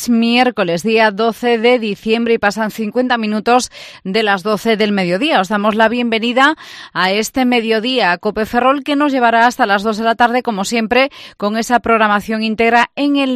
Es miércoles, día 12 de diciembre y pasan 50 minutos de las 12 del mediodía. Os damos la bienvenida a este mediodía COPE Ferrol, que nos llevará hasta las 2 de la tarde, como siempre, con esa programación íntegra en el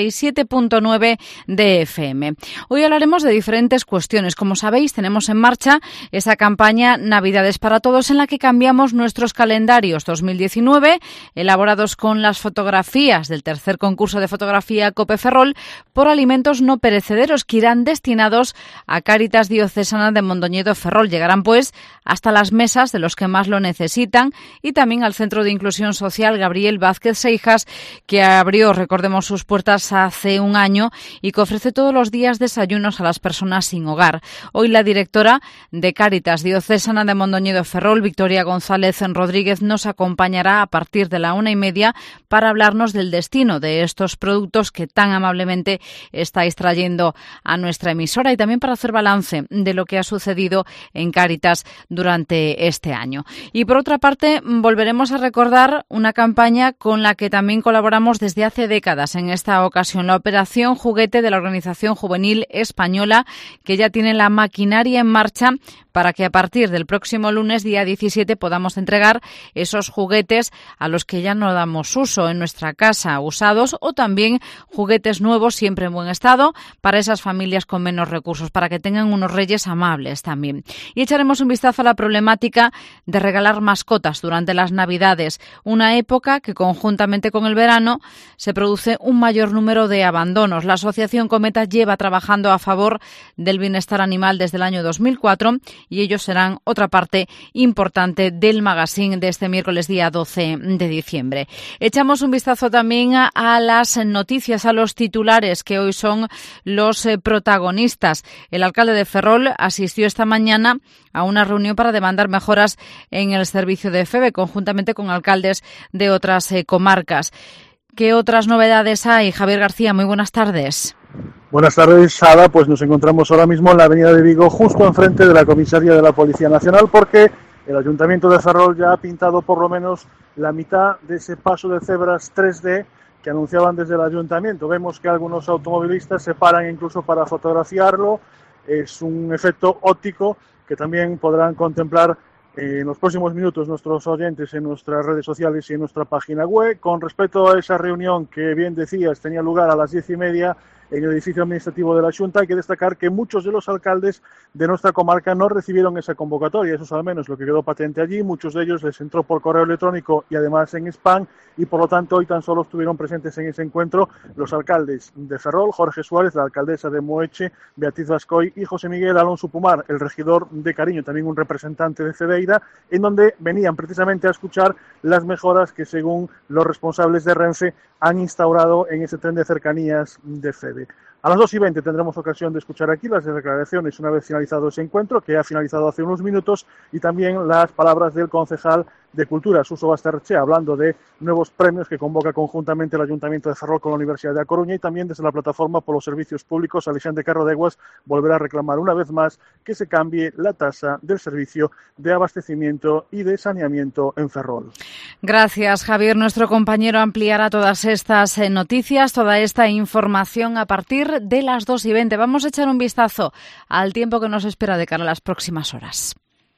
97.9 de FM. Hoy hablaremos de diferentes cuestiones. Como sabéis, tenemos en marcha esa campaña Navidades para Todos, en la que cambiamos nuestros calendarios 2019, elaborados con las fotografías del tercer concurso de fotografía COPE Ferrol, por alimentos no perecederos que irán destinados a Cáritas Diocesana de Mondoñedo Ferrol. Llegarán pues hasta las mesas de los que más lo necesitan y también al Centro de Inclusión Social Gabriel Vázquez Seijas, que abrió, recordemos, sus puertas hace un año y que ofrece todos los días desayunos a las personas sin hogar. Hoy la directora de Cáritas Diocesana de Mondoñedo Ferrol, Victoria González Rodríguez, nos acompañará a partir de la 1:30 para hablarnos del destino de estos productos que tan amablemente estáis trayendo a nuestra emisora y también para hacer balance de lo que ha sucedido en Cáritas durante este año. Y por otra parte, volveremos a recordar una campaña con la que también colaboramos desde hace décadas. En esta ocasión, la Operación Juguete de la Organización Juvenil Española, que ya tiene la maquinaria en marcha para que a partir del próximo lunes, día 17, podamos entregar esos juguetes a los que ya no damos uso en nuestra casa, usados, o también juguetes nuevos, siempre en buen estado, para esas familias con menos recursos, para que tengan unos reyes amables también. Y echaremos un vistazo a la problemática de regalar mascotas durante las Navidades, una época que conjuntamente con el verano se produce un mayor número de abandonos. La Asociación Cometa lleva trabajando a favor del bienestar animal desde el año 2004 y ellos serán otra parte importante del magazine de este miércoles día 12 de diciembre. Echamos un vistazo también a las noticias, a los titulares que hoy son los protagonistas. El alcalde de Ferrol asistió esta mañana a una reunión para demandar mejoras en el servicio de FEVE, conjuntamente con alcaldes de otras comarcas. ¿Qué otras novedades hay? Javier García, muy buenas tardes. Buenas tardes, Ada. Pues nos encontramos ahora mismo en la avenida de Vigo, justo enfrente de la comisaría de la Policía Nacional, porque el Ayuntamiento de Ferrol ya ha pintado por lo menos la mitad de ese paso de cebras 3D que anunciaban desde el Ayuntamiento. Vemos que algunos automovilistas se paran incluso para fotografiarlo. Es un efecto óptico que también podrán contemplar en los próximos minutos nuestros oyentes en nuestras redes sociales y en nuestra página web. Con respecto a esa reunión que bien decías tenía lugar a las 10:30 en el edificio administrativo de la Xunta, hay que destacar que muchos de los alcaldes de nuestra comarca no recibieron esa convocatoria. Eso es al menos lo que quedó patente allí. Muchos de ellos les entró por correo electrónico y además en spam, y por lo tanto hoy tan solo estuvieron presentes en ese encuentro los alcaldes de Ferrol, Jorge Suárez, la alcaldesa de Moeche, Beatriz Vascoy, y José Miguel Alonso Pumar, el regidor de Cariño, también un representante de Cedeira, en donde venían precisamente a escuchar las mejoras que, según los responsables de Renfe, han instaurado en ese tren de cercanías de FEVE. A las 2:20 tendremos ocasión de escuchar aquí las declaraciones una vez finalizado ese encuentro, que ha finalizado hace unos minutos, y también las palabras del concejal de Cultura, Suso Basterrechea, hablando de nuevos premios que convoca conjuntamente el Ayuntamiento de Ferrol con la Universidad de A Coruña, y también desde la Plataforma por los Servicios Públicos, Alexandre Carrodeguas volverá a reclamar una vez más que se cambie la tasa del servicio de abastecimiento y de saneamiento en Ferrol. Gracias, Javier. Nuestro compañero ampliará todas estas noticias, toda esta información a partir de las 2:20. Vamos a echar un vistazo al tiempo que nos espera de cara a las próximas horas.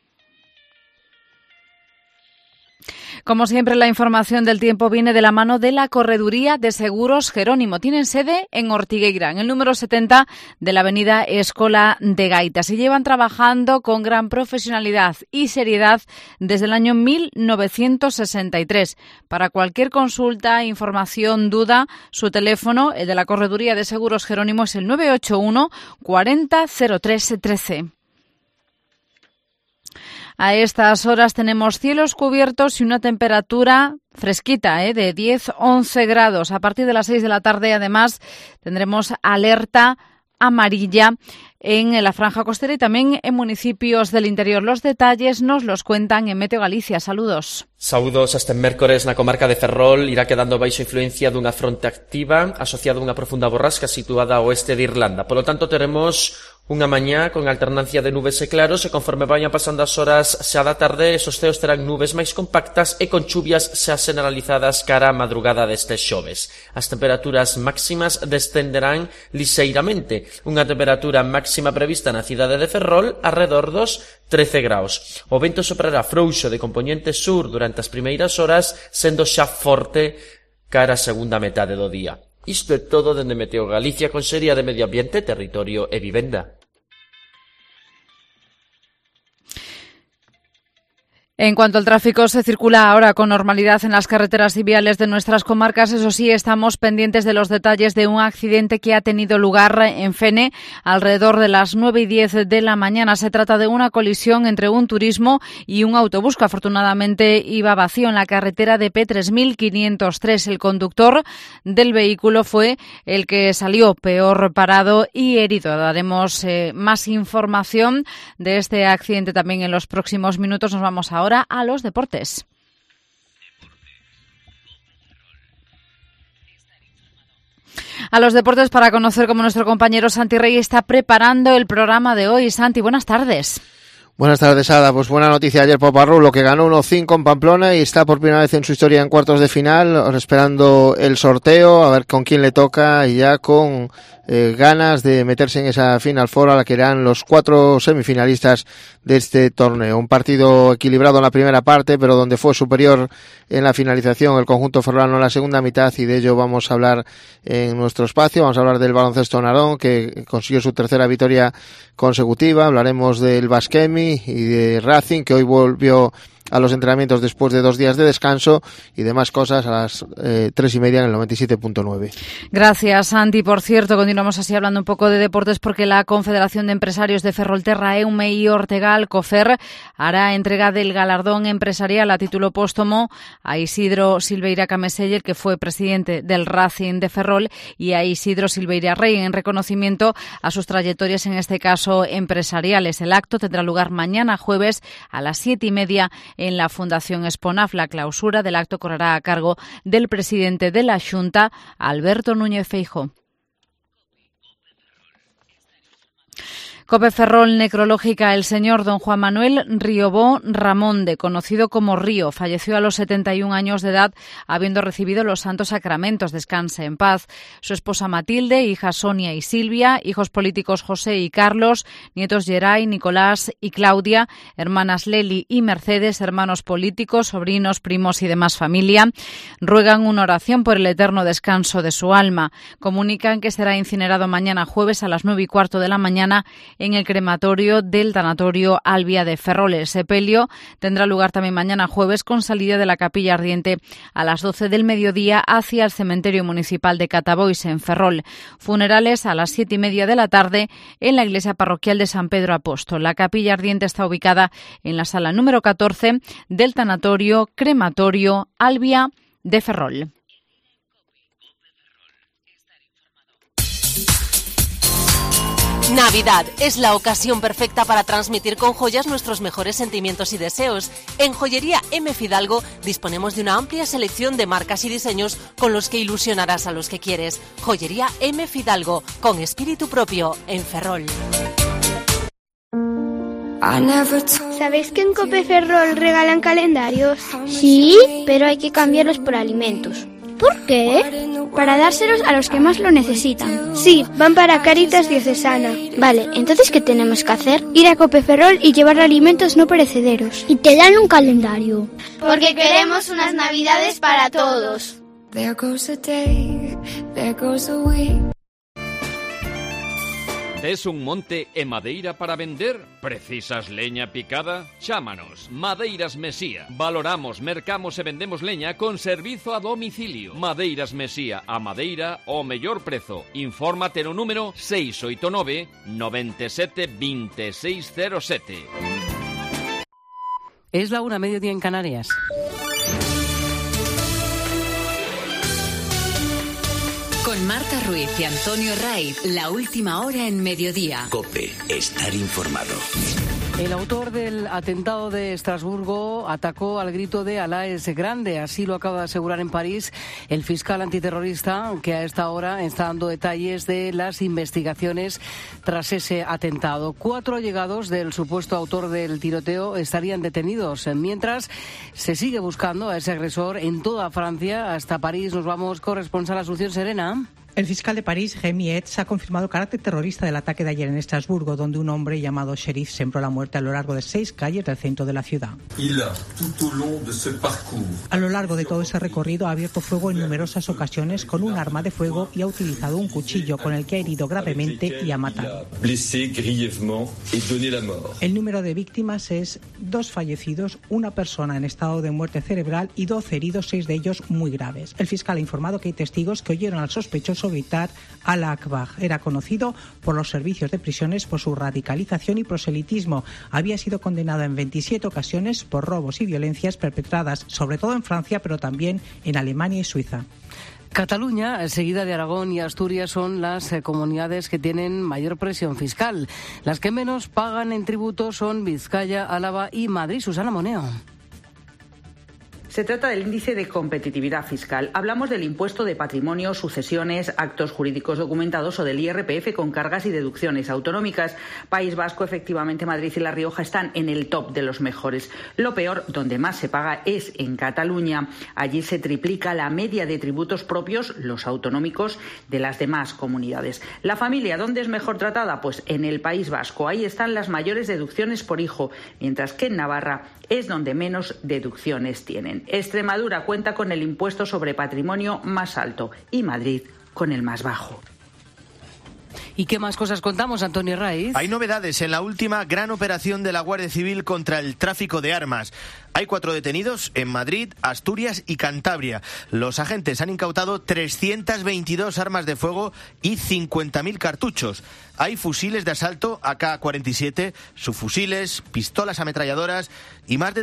Como siempre, la información del tiempo viene de la mano de la Correduría de Seguros Jerónimo. Tienen sede en Ortigueira, en el número 70 de la avenida Escola de Gaitas. Y llevan trabajando con gran profesionalidad y seriedad desde el año 1963. Para cualquier consulta, información, duda, su teléfono, el de la Correduría de Seguros Jerónimo, es el 981 40 03 13. A estas horas tenemos cielos cubiertos y una temperatura fresquita, de 10-11 grados. A partir de las 6 de la tarde, además, tendremos alerta amarilla en la franja costera y también en municipios del interior. Los detalles nos los cuentan en Meteo Galicia. Saludos. Saúdos. Este mércores na comarca de Ferrol irá quedando baixo influencia dunha fronte activa asociada a unha profunda borrasca situada ao oeste de Irlanda. Polo tanto, teremos Unha mañá con alternancia de nubes e claros e conforme vayan pasando as horas xa da tarde, esos ceos terán nubes máis compactas e con chuvias xa generalizadas cara á madrugada deste xoves. As temperaturas máximas descenderán lixeiramente, unha temperatura máxima prevista na cidade de Ferrol arredor dos 13 graus. O vento soprará frouxo de compoñente sur durante as primeiras horas, sendo xa forte cara á segunda metade do día. Isto é todo dende Meteo Galicia, Consellería de Medio Ambiente, Territorio e Vivenda. En cuanto al tráfico, se circula ahora con normalidad en las carreteras y viales de nuestras comarcas. Eso sí, estamos pendientes de los detalles de un accidente que ha tenido lugar en Fene alrededor de las 9:10 de la mañana. Se trata de una colisión entre un turismo y un autobús que afortunadamente iba vacío en la carretera de P3503. El conductor del vehículo fue el que salió peor parado y herido. Daremos más información de este accidente también en los próximos minutos. Nos vamos ahora a los deportes. A los deportes para conocer cómo nuestro compañero Santi Rey está preparando el programa de hoy. Santi, buenas tardes. Buenas tardes, Ada. Pues buena noticia ayer por Parrulo, que ganó 1-5 en Pamplona y está por primera vez en su historia en cuartos de final, esperando el sorteo, a ver con quién le toca y ya con ganas de meterse en esa Final Four a la que irán los 4 semifinalistas de este torneo. Un partido equilibrado en la primera parte, pero donde fue superior en la finalización el conjunto ferrolano en la segunda mitad, y de ello vamos a hablar en nuestro espacio. Vamos a hablar del baloncesto Narón, que consiguió su tercera victoria consecutiva. Hablaremos del Baskemi y de Racing, que hoy volvió a los entrenamientos después de 2 días de descanso, y demás cosas a las 3:30 en el 97.9. Gracias, Santi. Por cierto, continuamos así hablando un poco de deportes, porque la Confederación de Empresarios de Ferrolterra, EUME y Ortegal, COFER, hará entrega del galardón empresarial a título póstumo a Isidro Silveira Cameseller, que fue presidente del Racing de Ferrol, y a Isidro Silveira Rey, en reconocimiento a sus trayectorias, en este caso empresariales. El acto tendrá lugar mañana jueves a las 7:30 en la Fundación Esponaf. La clausura del acto correrá a cargo del presidente de la Xunta, Alberto Núñez Feijóo. Cope Ferrol necrológica. El señor don Juan Manuel Riobó Ramonde, conocido como Río, falleció a los 71 años de edad, habiendo recibido los santos sacramentos. Descanse en paz. Su esposa Matilde, hijas Sonia y Silvia, hijos políticos José y Carlos, nietos Geray, Nicolás y Claudia, hermanas Leli y Mercedes, hermanos políticos, sobrinos, primos y demás familia, ruegan una oración por el eterno descanso de su alma. Comunican que será incinerado mañana jueves a las 9:15 de la mañana en el crematorio del tanatorio Albia de Ferrol. El sepelio tendrá lugar también mañana jueves, con salida de la capilla ardiente a las 12 del mediodía hacia el cementerio municipal de Catabois, en Ferrol. Funerales a las 7:30 de la tarde en la iglesia parroquial de San Pedro Apóstol. La capilla ardiente está ubicada en la sala número 14 del tanatorio crematorio Albia de Ferrol. Navidad es la ocasión perfecta para transmitir con joyas nuestros mejores sentimientos y deseos. En Joyería M. Fidalgo disponemos de una amplia selección de marcas y diseños con los que ilusionarás a los que quieres. Joyería M. Fidalgo, con espíritu propio, en Ferrol. ¿Sabéis que en Cope Ferrol regalan calendarios? Sí, pero hay que cambiarlos por alimentos. ¿Por qué? Para dárselos a los que más lo necesitan. Sí, van para Cáritas Diocesana. Vale, entonces ¿qué tenemos que hacer? Ir a Cope Ferrol y llevar alimentos no perecederos. Y te dan un calendario. Porque queremos unas navidades para todos. There goes a day, there goes a week. Tes un monte e madeira para vender? Precisas leña picada? Chámanos, Madeiras Mesía. Valoramos, mercamos e vendemos leña con servizo a domicilio. Madeiras Mesía, a madeira ao mellor prezo. Infórmate no número 689 97 2607. Es la 1:00 en Canarias. Con Marta Ruiz y Antonio Raiz, la última hora en mediodía. COPE, estar informado. El autor del atentado de Estrasburgo atacó al grito de Alá es grande, así lo acaba de asegurar en París el fiscal antiterrorista, que a esta hora está dando detalles de las investigaciones tras ese atentado. 4 allegados del supuesto autor del tiroteo estarían detenidos, mientras se sigue buscando a ese agresor en toda Francia. Hasta París nos vamos, corresponsal Asunción Serena. El fiscal de París, Rémy Heitz, ha confirmado el carácter terrorista del ataque de ayer en Estrasburgo, donde un hombre llamado Sheriff sembró la muerte a lo largo de 6 calles del centro de la ciudad. A lo largo de todo ese recorrido ha abierto fuego en numerosas ocasiones con un arma de fuego y ha utilizado un cuchillo con el que ha herido gravemente y ha matado. El número de víctimas es 2 fallecidos, una persona en estado de muerte cerebral y 12 heridos, 6 de ellos muy graves. El fiscal ha informado que hay testigos que oyeron al sospechoso gritar Alá Akbar. Era conocido por los servicios de prisiones por su radicalización y proselitismo. Había sido condenado en 27 ocasiones por robos y violencias perpetradas, sobre todo en Francia, pero también en Alemania y Suiza. Cataluña, seguida de Aragón y Asturias, son las comunidades que tienen mayor presión fiscal. Las que menos pagan en tributos son Vizcaya, Álava y Madrid. Susana Moneo. Se trata del índice de competitividad fiscal. Hablamos del impuesto de patrimonio, sucesiones, actos jurídicos documentados o del IRPF con cargas y deducciones autonómicas. País Vasco, efectivamente, Madrid y La Rioja están en el top de los mejores. Lo peor, donde más se paga, es en Cataluña. Allí se triplica la media de tributos propios, los autonómicos, de las demás comunidades. La familia, ¿dónde es mejor tratada? Pues en el País Vasco. Ahí están las mayores deducciones por hijo, mientras que en Navarra es donde menos deducciones tienen. Extremadura cuenta con el impuesto sobre patrimonio más alto y Madrid con el más bajo. ¿Y qué más cosas contamos, Antonio Raiz? Hay novedades en la última gran operación de la Guardia Civil contra el tráfico de armas. Hay 4 detenidos en Madrid, Asturias y Cantabria. Los agentes han incautado 322 armas de fuego y 50.000 cartuchos. Hay fusiles de asalto AK-47, subfusiles, pistolas ametralladoras y más de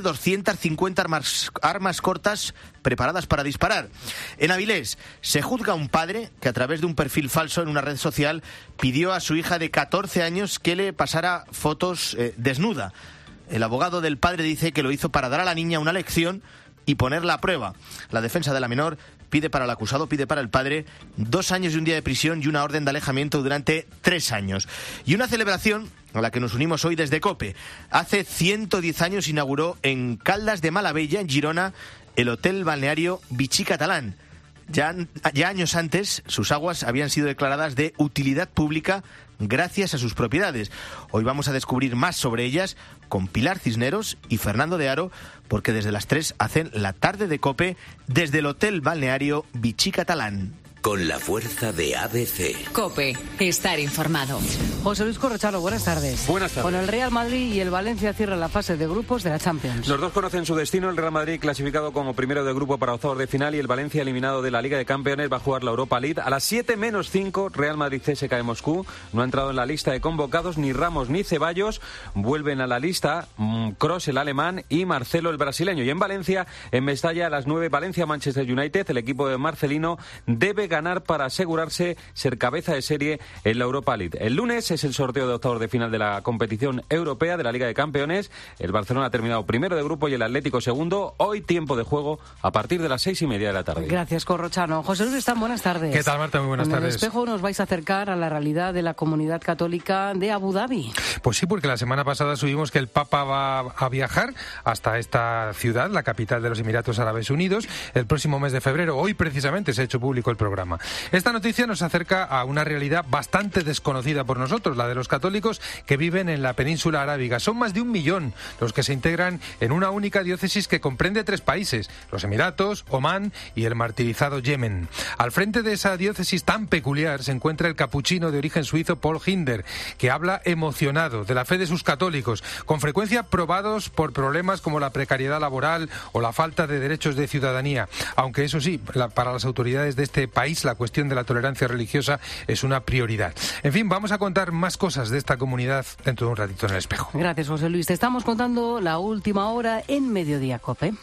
250 armas cortas preparadas para disparar. En Avilés se juzga a un padre que a través de un perfil falso en una red social pidió a su hija de 14 años que le pasara fotos desnuda. El abogado del padre dice que lo hizo para dar a la niña una lección y ponerla a prueba. La defensa de la menor pide para el acusado, pide para el padre 2 años y un día de prisión y una orden de alejamiento durante 3 años. Y una celebración a la que nos unimos hoy desde COPE. Hace 110 años inauguró en Caldas de Malavella, en Girona, el hotel balneario Vichy Catalán. Ya años antes, sus aguas habían sido declaradas de utilidad pública gracias a sus propiedades. Hoy vamos a descubrir más sobre ellas con Pilar Cisneros y Fernando de Aro, porque desde las 3 hacen la tarde de COPE desde el hotel balneario Vichy Catalán. Con la fuerza de ABC. COPE, estar informado. José Luis Corrochano, buenas tardes. Buenas tardes. Con el Real Madrid y el Valencia cierran la fase de grupos de la Champions. Los dos conocen su destino. El Real Madrid clasificado como primero de grupo para octavos de final y el Valencia eliminado de la Liga de Campeones va a jugar la Europa League. A las 7:05, Real Madrid CSKA de Moscú. No ha entrado en la lista de convocados ni Ramos ni Ceballos. Vuelven a la lista Kroos, el alemán, y Marcelo, el brasileño. Y en Valencia, en Mestalla, a las 9, Valencia-Manchester United. El equipo de Marcelino debe ganar para asegurarse ser cabeza de serie en la Europa League. El lunes es el sorteo de octavos de final de la competición europea de la Liga de Campeones. El Barcelona ha terminado primero de grupo y el Atlético segundo. Hoy tiempo de juego a partir de las 6:30 de la tarde. Gracias, Corrochano. José Luis Están, buenas tardes. ¿Qué tal, Marta? Muy buenas tardes. En el espejo nos vais a acercar a la realidad de la comunidad católica de Abu Dhabi. Pues sí, porque la semana pasada subimos que el Papa va a viajar hasta esta ciudad, la capital de los Emiratos Árabes Unidos, el próximo mes de febrero. Hoy precisamente se ha hecho público el programa. Esta noticia nos acerca a una realidad bastante desconocida por nosotros, la de los católicos que viven en la península arábiga. Son más de 1 millón los que se integran en una única diócesis que comprende 3 países, los Emiratos, Omán y el martirizado Yemen. Al frente de esa diócesis tan peculiar se encuentra el capuchino de origen suizo Paul Hinder, que habla emocionado de la fe de sus católicos, con frecuencia probados por problemas como la precariedad laboral o la falta de derechos de ciudadanía. Aunque eso sí, para las autoridades de este país la cuestión de la tolerancia religiosa es una prioridad. En fin, vamos a contar más cosas de esta comunidad dentro de un ratito en el espejo. Gracias, José Luis. Te estamos contando la última hora en Mediodía COPE.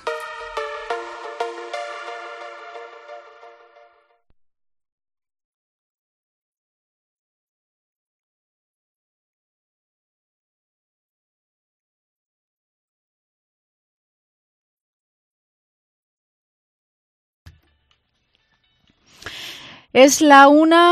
Es la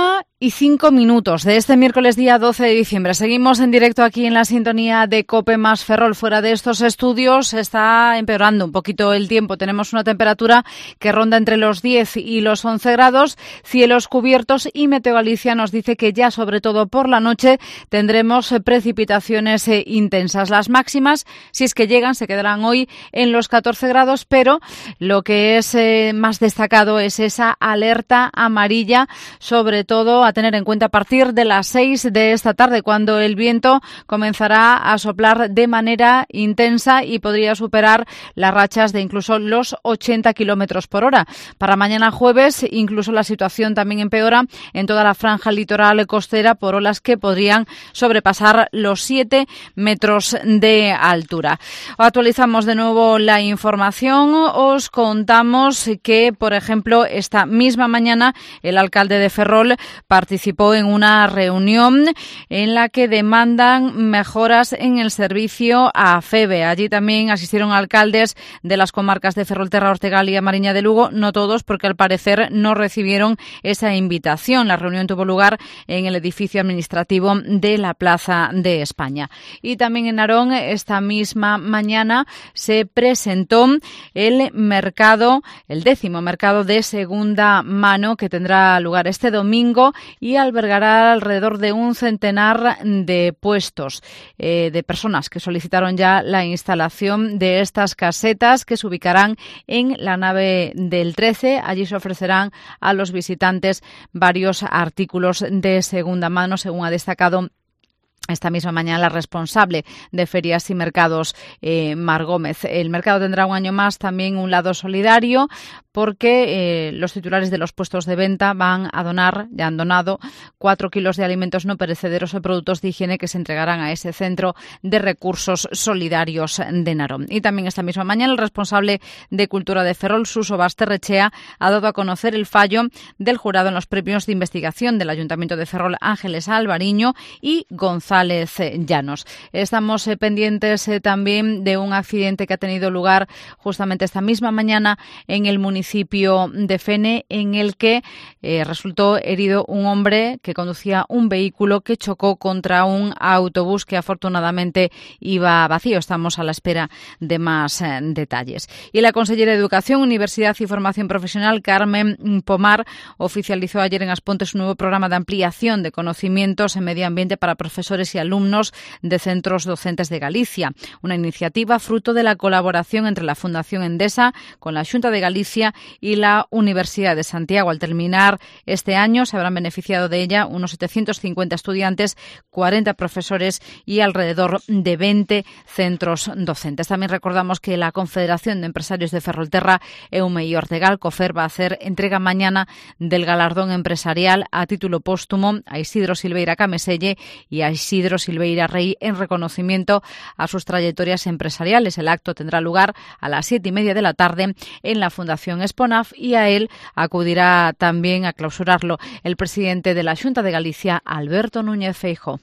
1:05 de este miércoles día 12 de diciembre. Seguimos en directo aquí en la sintonía de COPE más Ferrol. Fuera de estos estudios está empeorando un poquito el tiempo. Tenemos una temperatura que ronda entre los 10 y los 11 grados, cielos cubiertos, y Meteo Galicia nos dice que ya sobre todo por la noche tendremos precipitaciones intensas. Las máximas, si es que llegan, se quedarán hoy en los 14 grados, pero lo que es más destacado es esa alerta amarilla, sobre todo a tener en cuenta a partir de las 6 de esta tarde, cuando el viento comenzará a soplar de manera intensa y podría superar las rachas de incluso los 80 kilómetros por hora. Para mañana jueves, incluso la situación también empeora en toda la franja litoral costera por olas que podrían sobrepasar los 7 metros de altura. Actualizamos de nuevo la información. Os contamos que, por ejemplo, esta misma mañana el alcalde de Ferrol participó en una reunión en la que demandan mejoras en el servicio a FEBE. Allí también asistieron alcaldes de las comarcas de Ferrolterra, Ortegal y A Mariña de Lugo, no todos, porque al parecer no recibieron esa invitación. La reunión tuvo lugar en el edificio administrativo de la Plaza de España. Y también en Narón, esta misma mañana, se presentó el mercado, el 10º mercado de segunda mano, que tendrá lugar este domingo y albergará alrededor de un centenar de puestos de personas que solicitaron ya la instalación de estas casetas, que se ubicarán en la nave del 13. Allí se ofrecerán a los visitantes varios artículos de segunda mano, según ha destacado esta misma mañana la responsable de Ferias y Mercados, Mar Gómez. El mercado tendrá un año más también un lado solidario, porque los titulares de los puestos de venta van a donar, ya han donado, 4 kilos de alimentos no perecederos o productos de higiene que se entregarán a ese centro de recursos solidarios de Narón. Y también esta misma mañana el responsable de Cultura de Ferrol, Suso Basterrechea, ha dado a conocer el fallo del jurado en los premios de investigación del Ayuntamiento de Ferrol, Ángeles Alvariño y González Llanos. Estamos pendientes también de un accidente que ha tenido lugar justamente esta misma mañana en el municipio de Fene, en el que resultó herido un hombre que conducía un vehículo que chocó contra un autobús que afortunadamente iba vacío. Estamos a la espera de más detalles. Y la consellera de Educación, Universidad y Formación Profesional, Carmen Pomar, oficializó ayer en Aspontes un nuevo programa de ampliación de conocimientos en medio ambiente para profesores y alumnos de centros docentes de Galicia. Una iniciativa fruto de la colaboración entre la Fundación Endesa con la Xunta de Galicia y la Universidad de Santiago. Al terminar este año se habrán beneficiado de ella unos 750 estudiantes, 40 profesores y alrededor de 20 centros docentes. También recordamos que la Confederación de Empresarios de Ferrolterra, EUME y Ortegal, COFER, va a hacer entrega mañana del galardón empresarial a título póstumo a Isidro Silveira Cameselle y a Isidro Silveira Rey en reconocimiento a sus trayectorias empresariales. El acto tendrá lugar a las 7:30 de la tarde en la Fundación Esponaf, y a él acudirá también a clausurarlo el presidente de la Xunta de Galicia, Alberto Núñez Feijóo.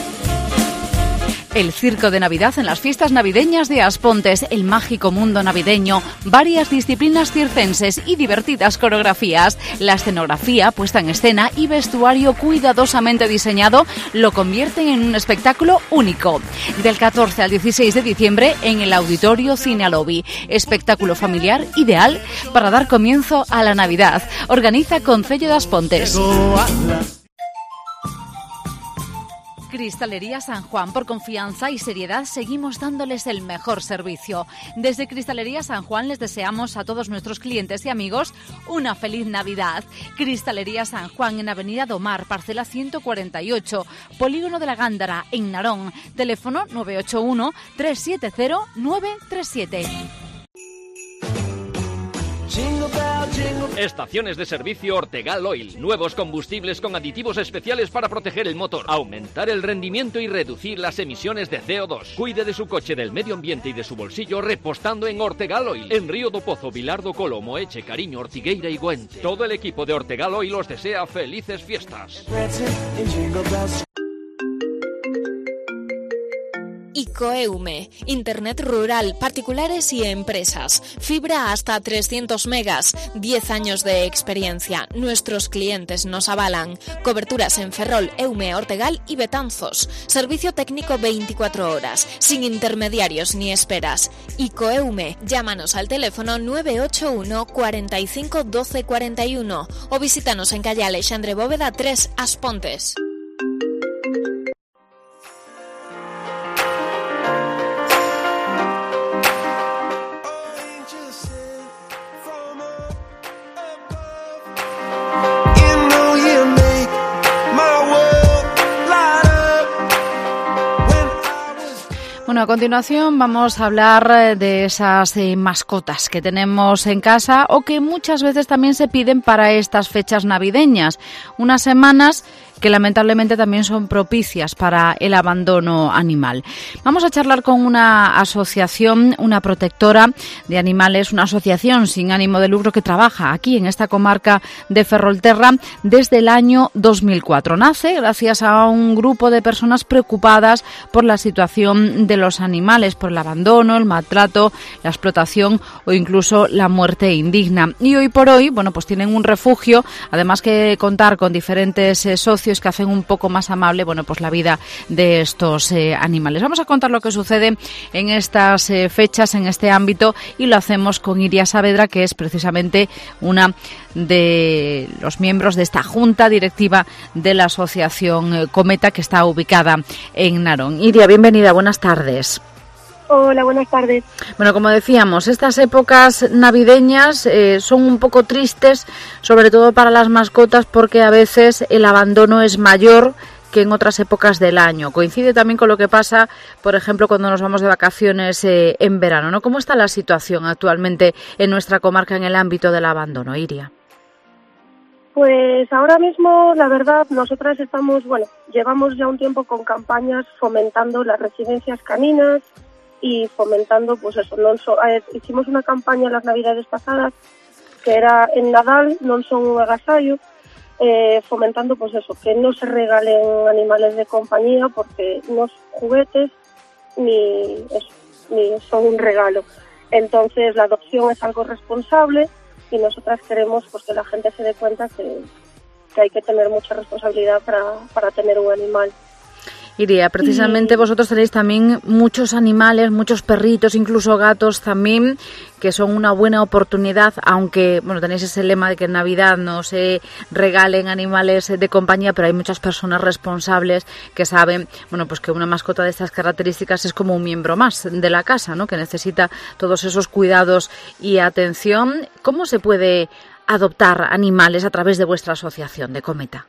El circo de Navidad en las fiestas navideñas de Aspontes, el mágico mundo navideño, varias disciplinas circenses y divertidas coreografías. La escenografía, puesta en escena y vestuario cuidadosamente diseñado lo convierten en un espectáculo único. Del 14 al 16 de diciembre en el Auditorio Cine Lobby. Espectáculo familiar ideal para dar comienzo a la Navidad. Organiza Concello de Aspontes. Cristalería San Juan, por confianza y seriedad seguimos dándoles el mejor servicio. Desde Cristalería San Juan les deseamos a todos nuestros clientes y amigos una feliz Navidad. Cristalería San Juan en Avenida Domar, parcela 148, Polígono de la Gándara, en Narón. Teléfono 981 370 937. Estaciones de servicio Ortegal Oil. Nuevos combustibles con aditivos especiales para proteger el motor, aumentar el rendimiento y reducir las emisiones de CO2. Cuide de su coche, del medio ambiente y de su bolsillo repostando en Ortegal Oil. En Río do Pozo, Vilar do Colo, Moeche, Cariño, Ortigueira y Güente. Todo el equipo de Ortegal Oil os desea felices fiestas. Icoeume, Internet rural, particulares y empresas. Fibra hasta 300 megas, 10 años de experiencia. Nuestros clientes nos avalan. Coberturas en Ferrol, Eume, Ortegal y Betanzos. Servicio técnico 24 horas, sin intermediarios ni esperas. Icoeume, llámanos al teléfono 981 45 12 41 o visítanos en calle Alexandre Bóveda 3, Aspontes. Bueno, a continuación vamos a hablar de esas mascotas que tenemos en casa o que muchas veces también se piden para estas fechas navideñas. Unas semanas que lamentablemente también son propicias para el abandono animal. Vamos a charlar con una asociación, una protectora de animales, una asociación sin ánimo de lucro que trabaja aquí en esta comarca de Ferrolterra desde el año 2004. Nace gracias a un grupo de personas preocupadas por la situación de los animales, por el abandono, el maltrato, la explotación o incluso la muerte indigna. Y hoy por hoy, bueno, pues tienen un refugio, además que contar con diferentes socios que hacen un poco más amable, bueno, pues la vida de estos animales. Vamos a contar lo que sucede en estas fechas, en este ámbito, y lo hacemos con Iria Saavedra, que es precisamente una de los miembros de esta junta directiva de la asociación Cometa, que está ubicada en Narón. Iria, bienvenida, buenas tardes. Hola, buenas tardes. Bueno, como decíamos, estas épocas navideñas son un poco tristes, sobre todo para las mascotas, porque a veces el abandono es mayor que en otras épocas del año. Coincide también con lo que pasa, por ejemplo, cuando nos vamos de vacaciones en verano, ¿no? ¿Cómo está la situación actualmente en nuestra comarca en el ámbito del abandono, Iria? Pues ahora mismo, la verdad, nosotras llevamos ya un tiempo con campañas fomentando las residencias caninas y fomentando, pues eso, hicimos una campaña las navidades pasadas que era en Nadal, non son un agasallo, fomentando, pues eso, que no se regalen animales de compañía porque no son juguetes ni son un regalo. Entonces la adopción es algo responsable y nosotras queremos, pues, que la gente se dé cuenta que hay que tener mucha responsabilidad para tener un animal. Iria, precisamente vosotros tenéis también muchos animales, muchos perritos, incluso gatos también, que son una buena oportunidad, aunque bueno, tenéis ese lema de que en Navidad no se regalen animales de compañía, pero hay muchas personas responsables que saben, bueno, pues que una mascota de estas características es como un miembro más de la casa, ¿no? Que necesita todos esos cuidados y atención. ¿Cómo se puede adoptar animales a través de vuestra asociación de Cometa?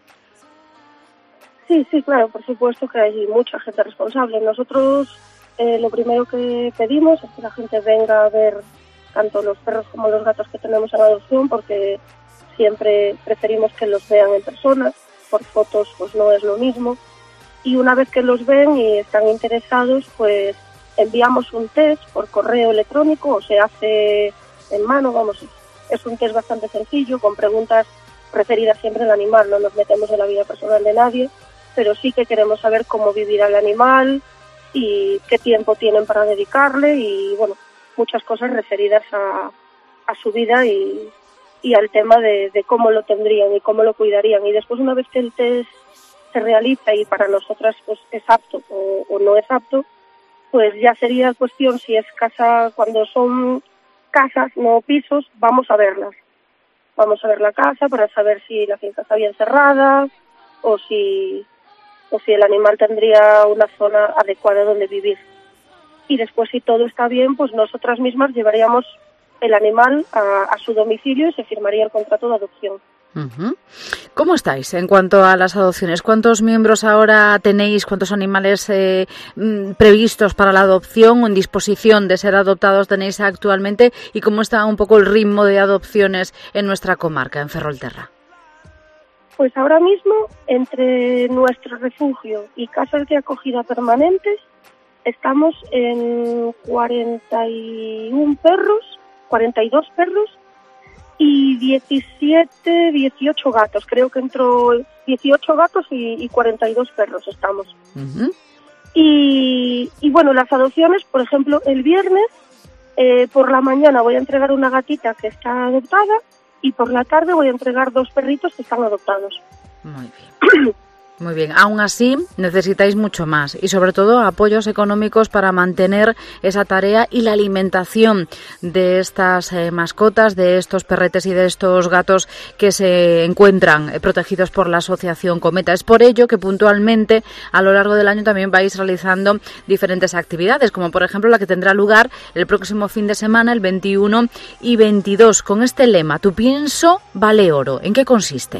Sí, claro, por supuesto que hay mucha gente responsable. Nosotros lo primero que pedimos es que la gente venga a ver tanto los perros como los gatos que tenemos en adopción, porque siempre preferimos que los vean en persona. Por fotos pues no es lo mismo. Y una vez que los ven y están interesados, pues enviamos un test por correo electrónico o se hace en mano, es un test bastante sencillo, con preguntas referidas siempre al animal, no nos metemos en la vida personal de nadie, pero sí que queremos saber cómo vivirá el animal y qué tiempo tienen para dedicarle y, bueno, muchas cosas referidas a su vida y al tema de cómo lo tendrían y cómo lo cuidarían. Y después, una vez que el test se realiza y para nosotras pues es apto o no es apto, pues ya sería cuestión, si es casa, cuando son casas, no pisos, vamos a verlas. Vamos a ver la casa para saber si la finca está bien cerrada o si el animal tendría una zona adecuada donde vivir. Y después, si todo está bien, pues nosotras mismas llevaríamos el animal a su domicilio y se firmaría el contrato de adopción. Uh-huh. ¿Cómo estáis en cuanto a las adopciones? ¿Cuántos miembros ahora tenéis? ¿Cuántos animales previstos para la adopción o en disposición de ser adoptados tenéis actualmente? ¿Y cómo está un poco el ritmo de adopciones en nuestra comarca, en Ferrolterra? Pues ahora mismo, entre nuestro refugio y casas de acogida permanentes, estamos en 42 perros y 18 gatos. Creo que entró 18 gatos y 42 perros estamos. Uh-huh. Y bueno, las adopciones, por ejemplo, el viernes por la mañana voy a entregar una gatita que está adoptada y por la tarde voy a entregar 2 perritos que están adoptados. Muy bien. Muy bien, aún así necesitáis mucho más y sobre todo apoyos económicos para mantener esa tarea y la alimentación de estas mascotas, de estos perretes y de estos gatos que se encuentran protegidos por la asociación Cometa. Es por ello que puntualmente a lo largo del año también vais realizando diferentes actividades, como por ejemplo la que tendrá lugar el próximo fin de semana, el 21 y 22, con este lema: Tu pienso vale oro. ¿En qué consiste?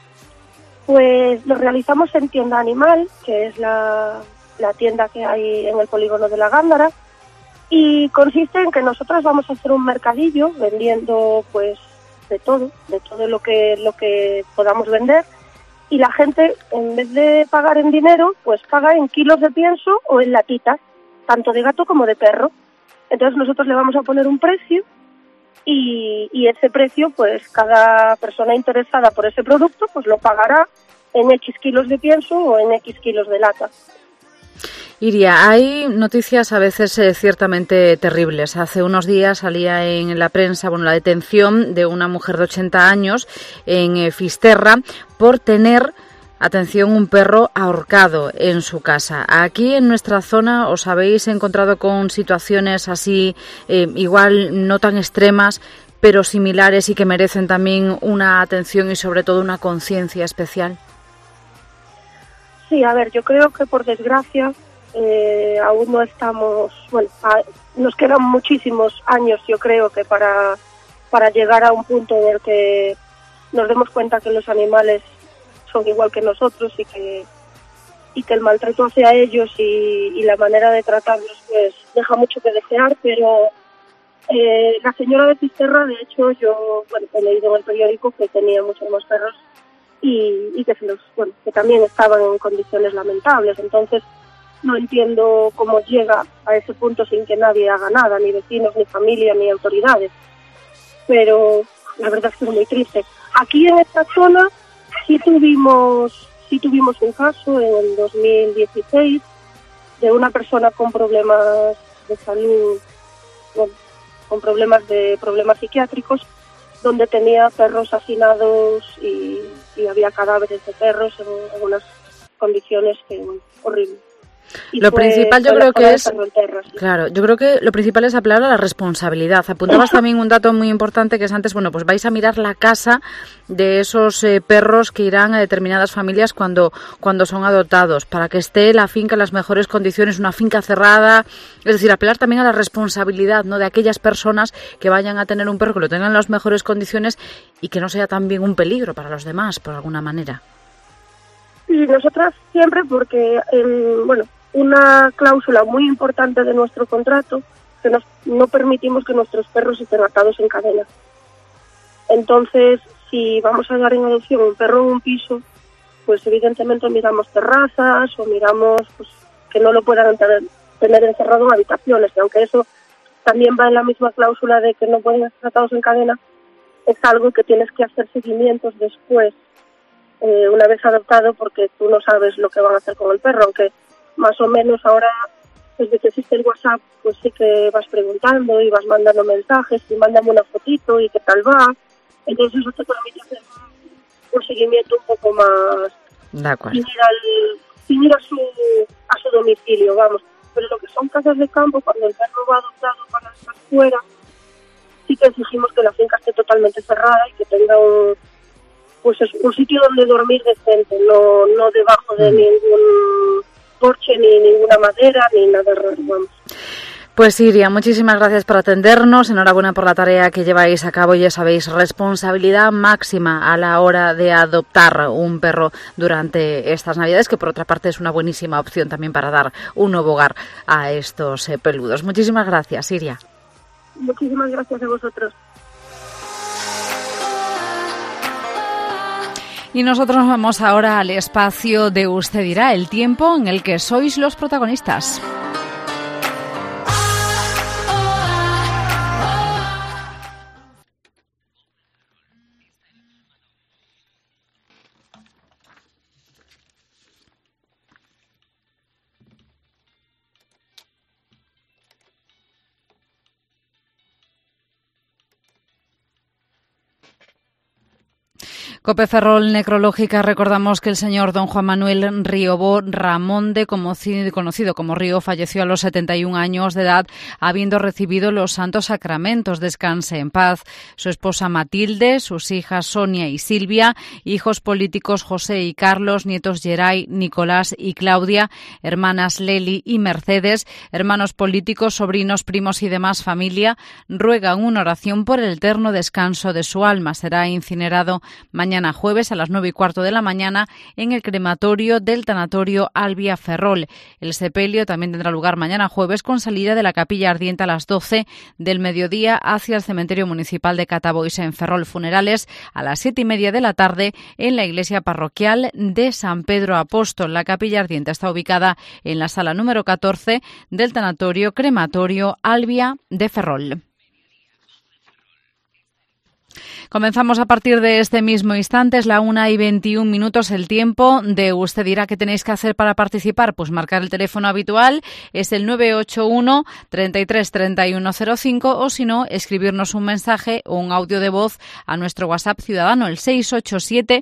Pues lo realizamos en Tienda Animal, que es la tienda que hay en el polígono de la Gándara, y consiste en que nosotros vamos a hacer un mercadillo vendiendo pues de todo lo que podamos vender, y la gente, en vez de pagar en dinero, pues paga en kilos de pienso o en latitas, tanto de gato como de perro. Entonces nosotros le vamos a poner un precio y ese precio, pues cada persona interesada por ese producto pues lo pagará en X kilos de pienso o en X kilos de lata. Iria, hay noticias a veces ciertamente terribles. Hace unos días salía en la prensa la detención de una mujer de 80 años en Fisterra por tener, atención, un perro ahorcado en su casa. Aquí en nuestra zona os habéis encontrado con situaciones así, igual no tan extremas, pero similares y que merecen también una atención y sobre todo una conciencia especial. Sí, a ver, yo creo que por desgracia aún no estamos, nos quedan muchísimos años, yo creo, que para llegar a un punto en el que nos demos cuenta que los animales son igual que nosotros y que el maltrato hacia ellos y la manera de tratarlos pues deja mucho que desear, pero la señora de Fisterra, de hecho, yo he leído en el periódico que tenía muchos más perros y que también estaban en condiciones lamentables. Entonces no entiendo cómo llega a ese punto sin que nadie haga nada, ni vecinos, ni familia, ni autoridades. Pero la verdad es que es muy triste. Aquí en esta zona sí tuvimos un caso en el 2016 de una persona con problemas de salud, con problemas psiquiátricos, donde tenía perros hacinados y había cadáveres de perros en unas condiciones horribles. Lo principal yo creo que es, claro, yo creo que lo principal es apelar a la responsabilidad. Apuntabas también un dato muy importante que es antes, pues vais a mirar la casa de esos perros que irán a determinadas familias cuando son adoptados, para que esté la finca en las mejores condiciones, una finca cerrada, es decir, apelar también a la responsabilidad, ¿no?, de aquellas personas que vayan a tener un perro, que lo tengan en las mejores condiciones y que no sea también un peligro para los demás, por alguna manera. Y nosotras siempre, porque una cláusula muy importante de nuestro contrato, que no permitimos que nuestros perros estén atados en cadena. Entonces, si vamos a dar en adopción un perro en un piso, pues evidentemente miramos terrazas o miramos pues que no lo puedan tener encerrado en habitaciones, y aunque eso también va en la misma cláusula de que no pueden estar atados en cadena, es algo que tienes que hacer seguimientos después, una vez adoptado, porque tú no sabes lo que van a hacer con el perro, aunque más o menos ahora, desde que existe el WhatsApp, pues sí que vas preguntando y vas mandando mensajes y mándame una fotito y qué tal va. Entonces eso te permite hacer un seguimiento un poco más sin ir a su domicilio, vamos. Pero lo que son casas de campo, cuando el perro va adoptado para estar fuera, sí que exigimos que la finca esté totalmente cerrada y que tenga un sitio donde dormir decente, no debajo de ningún porche, ni ninguna madera, ni nada raro, vamos. Pues Iria, muchísimas gracias por atendernos, enhorabuena por la tarea que lleváis a cabo. Ya sabéis, responsabilidad máxima a la hora de adoptar un perro durante estas Navidades, que por otra parte es una buenísima opción también para dar un nuevo hogar a estos peludos. Muchísimas gracias, Iria. Muchísimas gracias a vosotros. Y nosotros vamos ahora al espacio de Usted dirá, el tiempo en el que sois los protagonistas. COPE Ferrol Necrológica, recordamos que el señor don Juan Manuel Riobó Ramonde, conocido como Río, falleció a los 71 años de edad, habiendo recibido los santos sacramentos. Descanse en paz. Su esposa Matilde, sus hijas Sonia y Silvia, hijos políticos José y Carlos, nietos Geray, Nicolás y Claudia, hermanas Leli y Mercedes, hermanos políticos, sobrinos, primos y demás familia, ruegan una oración por el eterno descanso de su alma. Será incinerado mañana jueves a las 9:15 de la mañana en el crematorio del tanatorio Albia Ferrol. El sepelio también tendrá lugar mañana jueves con salida de la capilla ardiente a las 12 del mediodía hacia el cementerio municipal de Catabois en Ferrol. Funerales a las 7:30 de la tarde en la iglesia parroquial de San Pedro Apóstol. La capilla ardiente está ubicada en la sala número 14 del tanatorio crematorio Albia de Ferrol. Comenzamos a partir de este mismo instante, es la 1:21 el tiempo de Usted dirá qué tenéis que hacer para participar. Pues marcar el teléfono habitual, es el 981 33 31 05, o si no, escribirnos un mensaje o un audio de voz a nuestro WhatsApp ciudadano, el 687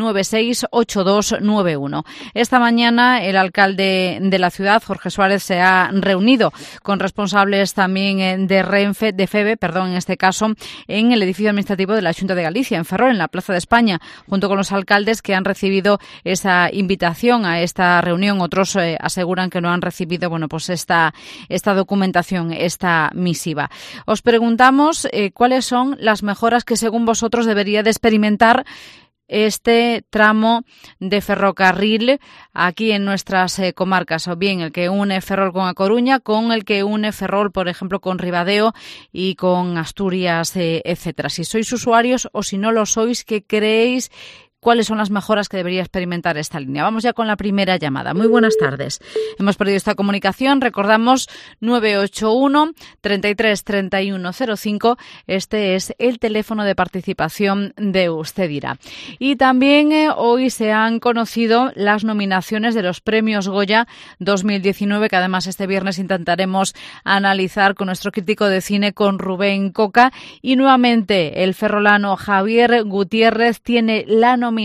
968291. Esta mañana el alcalde de la ciudad, Jorge Suárez, se ha reunido con responsables también de Renfe, de FEVE, en este caso, en el edificio administrativo de la Xunta de Galicia, en Ferrol, en la Plaza de España, junto con los alcaldes que han recibido esa invitación a esta reunión. Otros aseguran que no han recibido, esta documentación, esta misiva. Os preguntamos cuáles son las mejoras que según vosotros debería de experimentar este tramo de ferrocarril aquí en nuestras comarcas, o bien el que une Ferrol con A Coruña, con el que une Ferrol, por ejemplo, con Ribadeo y con Asturias, etcétera. Si sois usuarios o si no lo sois, ¿qué creéis? ¿Cuáles son las mejoras que debería experimentar esta línea? Vamos ya con la primera llamada. Muy buenas tardes. Hemos perdido esta comunicación. Recordamos 981 33 31 05. Este es el teléfono de participación de Usted dirá. Y también hoy se han conocido las nominaciones de los premios Goya 2019, que además este viernes intentaremos analizar con nuestro crítico de cine, con Rubén Coca. Y nuevamente el ferrolano Javier Gutiérrez tiene la nominación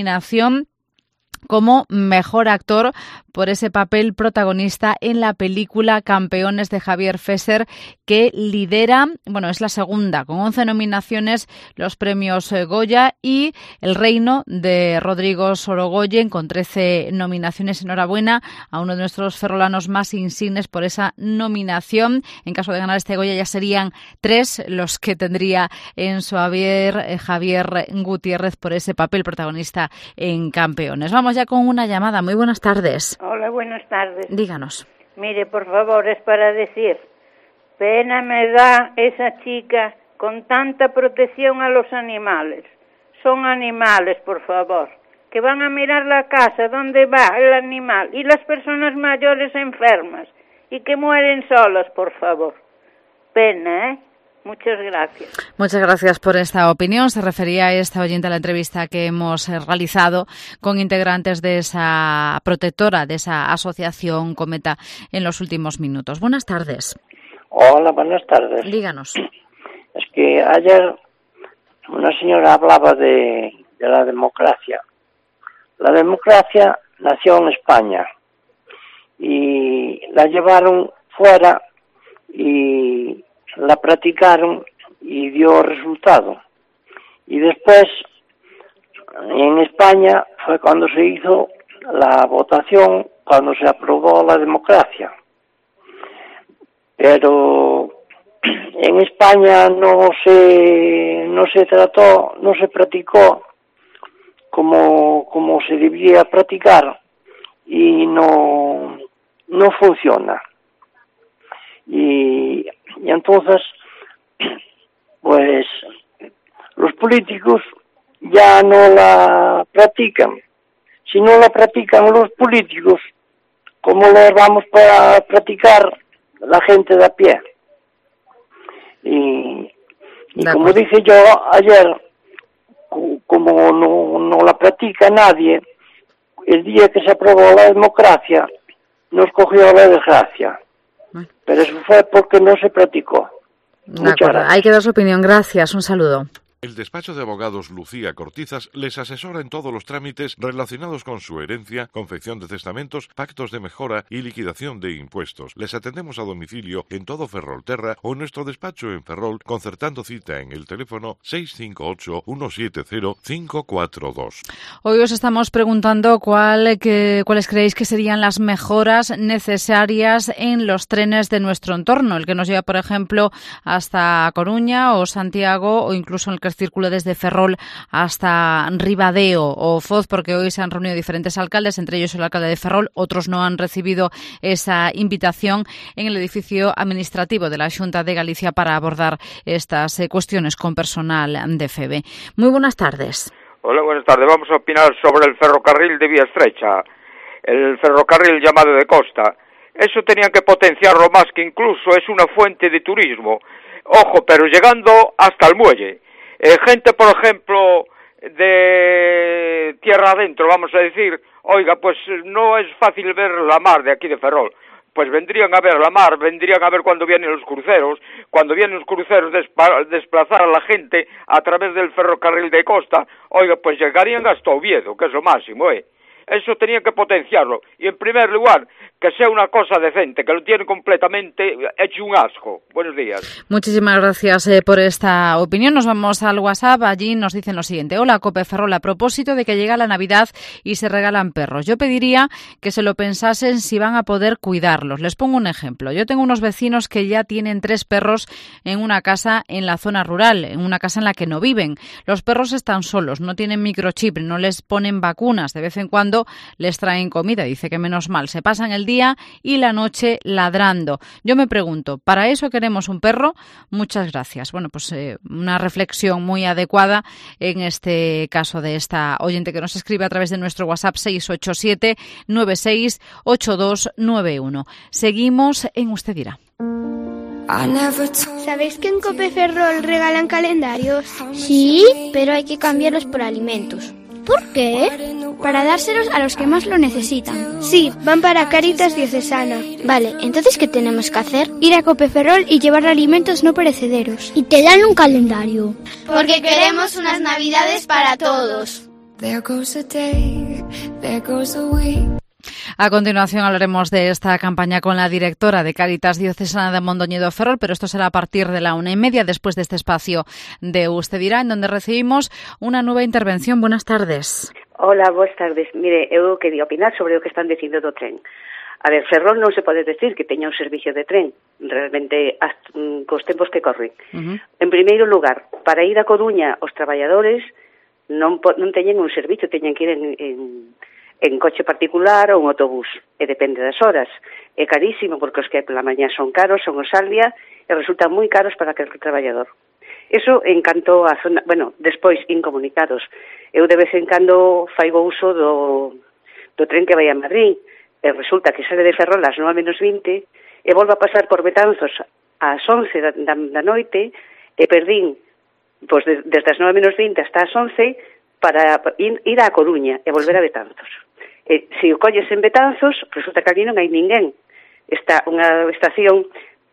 como mejor actor por ese papel protagonista en la película Campeones de Javier Fesser, que lidera, es la segunda, con 11 nominaciones, los premios Goya, y El Reino de Rodrigo Sorogoyen con 13 nominaciones. Enhorabuena a uno de nuestros ferrolanos más insignes por esa nominación. En caso de ganar este Goya ya serían 3 los que tendría en su haber Javier Gutiérrez por ese papel protagonista en Campeones. Vamos ya con una llamada. Muy buenas tardes. Hola, buenas tardes. Díganos. Mire, por favor, es para decir, pena me da esa chica con tanta protección a los animales. Son animales, por favor, que van a mirar la casa donde va el animal y las personas mayores enfermas y que mueren solas, por favor. Pena, ¿eh? Muchas gracias. Muchas gracias por esta opinión. Se refería a esta oyente a la entrevista que hemos realizado con integrantes de esa protectora, de esa asociación Cometa, en los últimos minutos. Buenas tardes. Hola, buenas tardes. Díganos. Es que ayer una señora hablaba de la democracia. La democracia nació en España y la llevaron fuera y la practicaron y dio resultado. Y después, en España, fue cuando se hizo la votación, cuando se aprobó la democracia. Pero en España no se trató, no se practicó como se debía practicar y no funciona. Y entonces, pues, los políticos ya no la practican. Si no la practican los políticos, ¿cómo la vamos a practicar la gente de a pie? Y como dije yo ayer, como no la practica nadie, el día que se aprobó la democracia, nos cogió la desgracia. Pero eso fue porque no se practicó. De acuerdo, hay que dar su opinión. Gracias, un saludo. El despacho de abogados Lucía Cortizas les asesora en todos los trámites relacionados con su herencia, confección de testamentos, pactos de mejora y liquidación de impuestos. Les atendemos a domicilio en todo Ferrolterra o en nuestro despacho en Ferrol, concertando cita en el teléfono 658-170-542. Hoy os estamos preguntando cuáles creéis que serían las mejoras necesarias en los trenes de nuestro entorno, el que nos lleva, por ejemplo, hasta Coruña o Santiago, o incluso en el que circula desde Ferrol hasta Ribadeo o Foz, porque hoy se han reunido diferentes alcaldes, entre ellos el alcalde de Ferrol. Otros no han recibido esa invitación en el edificio administrativo de la Xunta de Galicia para abordar estas cuestiones con personal de FEBE. Muy buenas tardes. Hola, buenas tardes. Vamos a opinar sobre el ferrocarril de vía estrecha, el ferrocarril llamado de costa. Eso tenían que potenciarlo más, que incluso es una fuente de turismo. Ojo, pero llegando hasta el muelle. Gente, por ejemplo, de tierra adentro, vamos a decir, oiga, pues no es fácil ver la mar de aquí de Ferrol. Pues vendrían a ver la mar, vendrían a ver cuando vienen los cruceros desplazar a la gente a través del ferrocarril de costa, oiga, pues llegarían hasta Oviedo, que es lo máximo, Eso tenían que potenciarlo. Y en primer lugar, que sea una cosa decente, que lo tiene completamente hecho un asco. Buenos días. Muchísimas gracias por esta opinión. Nos vamos al WhatsApp. Allí nos dicen lo siguiente. Hola, Cope Ferrol. A propósito de que llega la Navidad y se regalan perros, yo pediría que se lo pensasen si van a poder cuidarlos. Les pongo un ejemplo. Yo tengo unos vecinos que ya tienen 3 perros en una casa en la zona rural, en una casa en la que no viven. Los perros están solos, no tienen microchip, no les ponen vacunas. De vez en cuando les traen comida, dice que menos mal, se pasan el día y la noche ladrando. Yo me pregunto, ¿para eso queremos un perro? Muchas gracias. Bueno, pues una reflexión muy adecuada en este caso de esta oyente que nos escribe a través de nuestro WhatsApp 687-968291. Seguimos en Usted Dirá. ¿Sabéis que en Cope Ferrol regalan calendarios? Sí, pero hay que cambiarlos por alimentos. ¿Por qué? Para dárselos a los que más lo necesitan. Sí, van para Cáritas Diocesana. Vale, entonces ¿qué tenemos que hacer? Ir a Cope Ferrol y llevar alimentos no perecederos. Y te dan un calendario. Porque queremos unas navidades para todos. There goes a day, there goes a week. A continuación hablaremos de esta campaña con la directora de Cáritas Diocesana de Mondoñedo Ferrol, pero esto será a partir de la 1:30, después de este espacio de Usted Dirá, en donde recibimos una nueva intervención. Buenas tardes. Hola, buenas tardes. Mire, eu quería opinar sobre o que están dicindo do tren. A ver, Ferrol non se pode decir que teña un servicio de tren, realmente cos tempos que corren. En primeiro lugar, para ir a Coruña os traballadores non teñen un servicio, teñen que ir en coche particular ou un autobús, e depende das horas. É carísimo porque os que pola mañá son caros, son os Salvia, e resultan moi caros para aquel traballador. Eso en canto a zona, bueno, despois incomunicados. Eu de vez en cando faigo uso do tren que vai a Madrid, e resulta que sale de Ferrol ás 9:20 e volvo a pasar por Betanzos ás 11 da noite e perdín pois desde as 9:20 hasta as 11 para ir a Coruña e volver a Betanzos. Se o colles en Betanzos, resulta que ali non hai ninguén. Está unha estación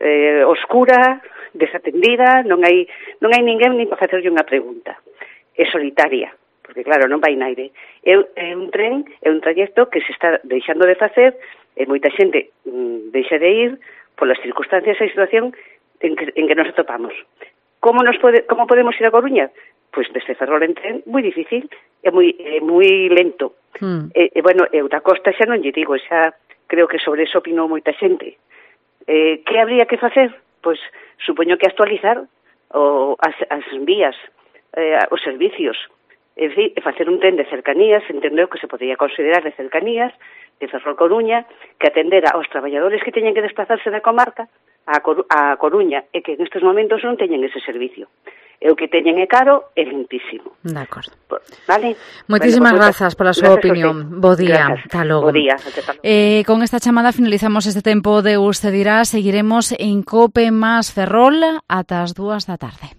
oscura, desatendida, non hai ninguén nin para facerlle unha pregunta. É solitaria, porque claro, non vai naide. É un tren, é un trayecto que se está deixando de facer e moita xente deixa de ir polas circunstancias e situación en que nos atopamos. Como podemos ir a Coruña? Pois desde Ferrol en tren, moi difícil, é moi lento. Bueno, outra costa xa non lle digo, xa creo que sobre eso opinou moita xente. Que habría que facer? Pois supoño que actualizar as vías, os servicios, é dicir, facer un tren de cercanías, entendeu que se podría considerar de cercanías, de Ferrol Coruña, que atendera aos traballadores que teñen que desplazarse da comarca a Coruña, e que en estes momentos non teñen ese servicio. E o que teñen é caro e lentísimo. De acordo. Vale? Moitísimas grazas pola súa opinión. Bo día. Hasta logo. Bo día. Con esta chamada finalizamos este tempo de Usted Dirá. Seguiremos en Cope más Ferrol ata as 2 da tarde.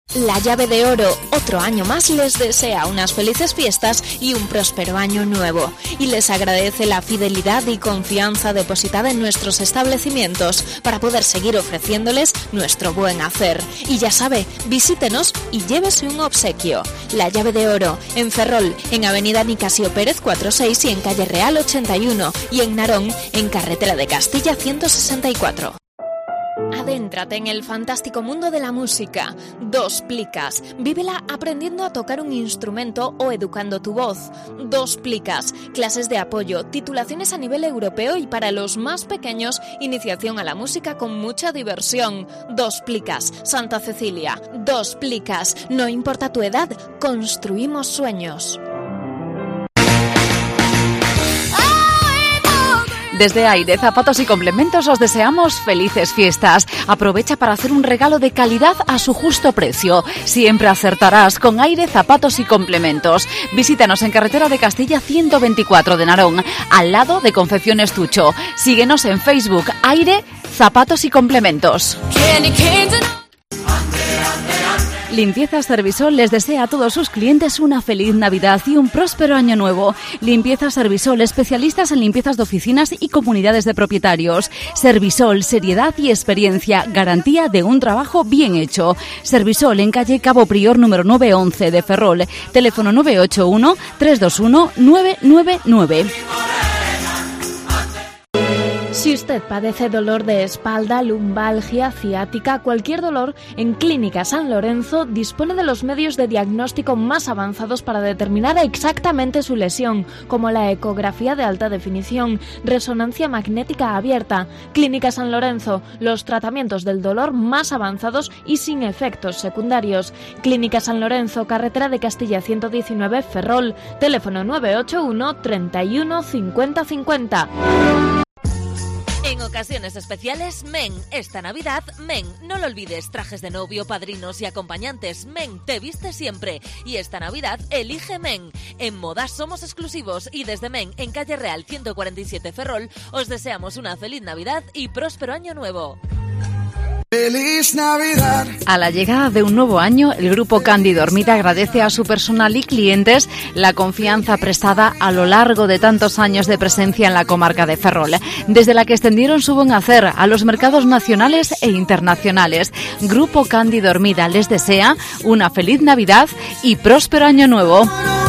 La Llave de Oro, otro año más, les desea unas felices fiestas y un próspero año nuevo. Y les agradece la fidelidad y confianza depositada en nuestros establecimientos para poder seguir ofreciéndoles nuestro buen hacer. Y ya sabe, visítenos y llévese un obsequio. La Llave de Oro, en Ferrol, en Avenida Nicasio Pérez 46 y en Calle Real 81. Y en Narón, en Carretera de Castilla 164. Adéntrate en el fantástico mundo de la música. Dos Plicas. Vívela aprendiendo a tocar un instrumento o educando tu voz. Dos Plicas. Clases de apoyo, titulaciones a nivel europeo y para los más pequeños, iniciación a la música con mucha diversión. Dos Plicas. Santa Cecilia. Dos Plicas. No importa tu edad, construimos sueños. Desde Aire, Zapatos y Complementos os deseamos felices fiestas. Aprovecha para hacer un regalo de calidad a su justo precio. Siempre acertarás con Aire, Zapatos y Complementos. Visítanos en Carretera de Castilla 124 de Narón, al lado de Confecciones Tucho. Síguenos en Facebook, Aire, Zapatos y Complementos. Limpiezas Servisol les desea a todos sus clientes una feliz Navidad y un próspero año nuevo. Limpiezas Servisol, especialistas en limpiezas de oficinas y comunidades de propietarios. Servisol, seriedad y experiencia, garantía de un trabajo bien hecho. Servisol en calle Cabo Prior número 911 de Ferrol. Teléfono 981 321 999. Si usted padece dolor de espalda, lumbalgia, ciática, cualquier dolor, en Clínica San Lorenzo dispone de los medios de diagnóstico más avanzados para determinar exactamente su lesión, como la ecografía de alta definición, resonancia magnética abierta. Clínica San Lorenzo, los tratamientos del dolor más avanzados y sin efectos secundarios. Clínica San Lorenzo, Carretera de Castilla 119, Ferrol. Teléfono 981 31 50 50. En ocasiones especiales, Men. Esta Navidad, Men. No lo olvides, trajes de novio, padrinos y acompañantes. Men, te viste siempre. Y esta Navidad, elige Men. En Modas somos exclusivos y desde Men, en Calle Real 147 Ferrol, os deseamos una feliz Navidad y próspero año nuevo. ¡Feliz Navidad! A la llegada de un nuevo año, el Grupo Cándido Hermida agradece a su personal y clientes la confianza prestada a lo largo de tantos años de presencia en la comarca de Ferrol, desde la que extendieron su buen hacer a los mercados nacionales e internacionales. Grupo Cándido Hermida les desea una feliz Navidad y próspero año nuevo.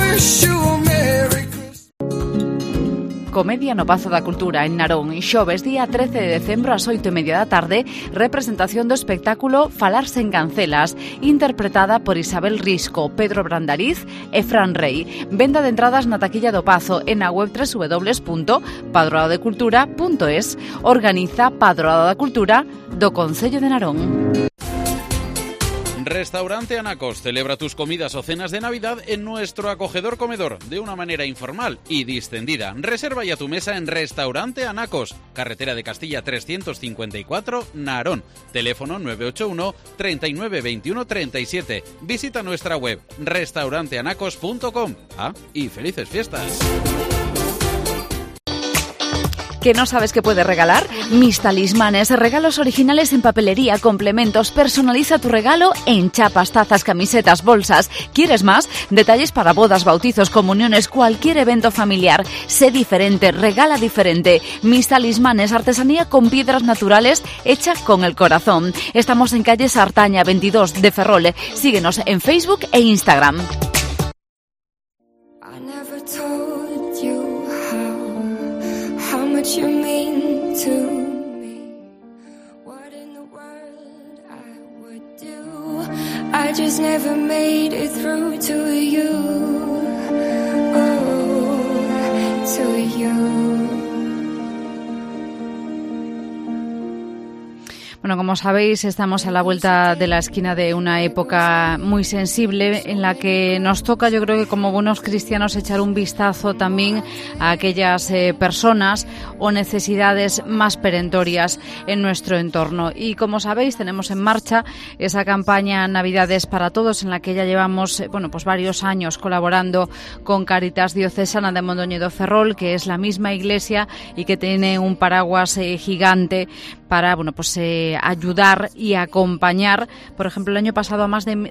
Comedia no Pazo da Cultura en Narón, xoves día 13 de decembro ás 8:30 da tarde, representación do espectáculo Falarse en Cancelas, interpretada por Isabel Risco, Pedro Brandariz e Fran Rey. Venda de entradas na taquilla do Pazo e na web www.padroadodecultura.es. Organiza Padroado da Cultura do Concello de Narón. Restaurante Anacos celebra tus comidas o cenas de Navidad en nuestro acogedor comedor de una manera informal y distendida. Reserva ya tu mesa en Restaurante Anacos, Carretera de Castilla 354, Narón. Teléfono 981 39 21 37. Visita nuestra web restauranteanacos.com. Y felices fiestas. ¿Que no sabes qué puedes regalar? Mis Talismanes, regalos originales en papelería, complementos. Personaliza tu regalo en chapas, tazas, camisetas, bolsas. ¿Quieres más? Detalles para bodas, bautizos, comuniones, cualquier evento familiar. Sé diferente, regala diferente. Mis Talismanes, artesanía con piedras naturales hecha con el corazón. Estamos en calle Sartaña 22 de Ferrol. Síguenos en Facebook e Instagram. You mean to me, what in the world I would do, I just never made it through to you, oh, to you. Bueno, como sabéis, estamos a la vuelta de la esquina de una época muy sensible en la que nos toca, yo creo que como buenos cristianos, echar un vistazo también a aquellas personas o necesidades más perentorias en nuestro entorno. Y como sabéis, tenemos en marcha esa campaña Navidades para Todos, en la que ya llevamos pues varios años colaborando con Cáritas Diocesana de Mondoñedo Ferrol, que es la misma iglesia y que tiene un paraguas gigante para ayudar y acompañar, por ejemplo, el año pasado a más de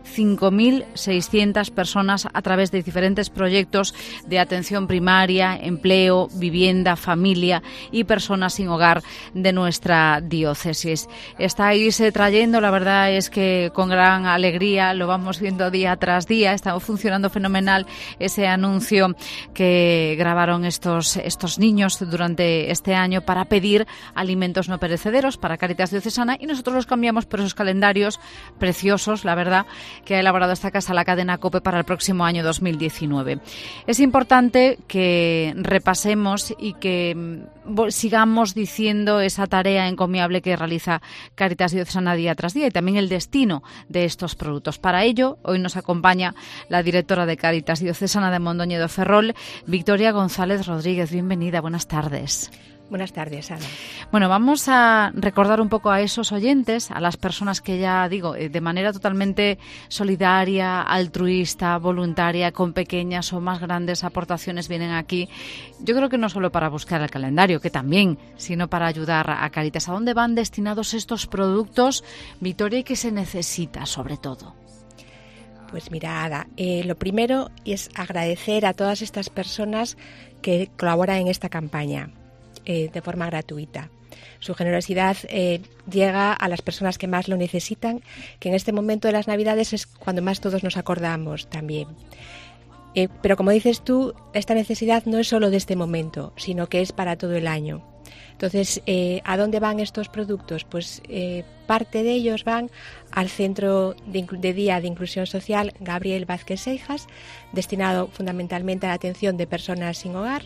5.600 personas a través de diferentes proyectos de atención primaria, empleo, vivienda, familia y personas sin hogar de nuestra diócesis. Estáis trayendo, la verdad es que con gran alegría, lo vamos viendo día tras día, está funcionando fenomenal ese anuncio que grabaron estos niños durante este año para pedir alimentos no perecederos para Cáritas Diocesana, y nosotros los cambiamos por esos calendarios preciosos, la verdad, que ha elaborado esta casa, la cadena COPE, para el próximo año 2019. Es importante que repasemos y que sigamos diciendo esa tarea encomiable que realiza Cáritas Diocesana día tras día, y también el destino de estos productos. Para ello, hoy nos acompaña la directora de Cáritas Diocesana de Mondoñedo Ferrol, Victoria González Rodríguez. Bienvenida, buenas tardes. Buenas tardes, Ana. Bueno, vamos a recordar un poco a esos oyentes, a las personas que ya digo, de manera totalmente solidaria, altruista, voluntaria, con pequeñas o más grandes aportaciones vienen aquí. Yo creo que no solo para buscar el calendario, que también, sino para ayudar a Cáritas. ¿A dónde van destinados estos productos, Victoria, y qué se necesita sobre todo? Pues mira, Ada, lo primero es agradecer a todas estas personas que colaboran en esta campaña de forma gratuita. Su generosidad llega a las personas que más lo necesitan, que en este momento de las Navidades es cuando más todos nos acordamos también. Pero como dices tú, esta necesidad no es solo de este momento, sino que es para todo el año. Entonces, ¿a dónde van estos productos? Pues parte de ellos van al Centro de Día de Inclusión Social Gabriel Vázquez Seijas, destinado fundamentalmente a la atención de personas sin hogar,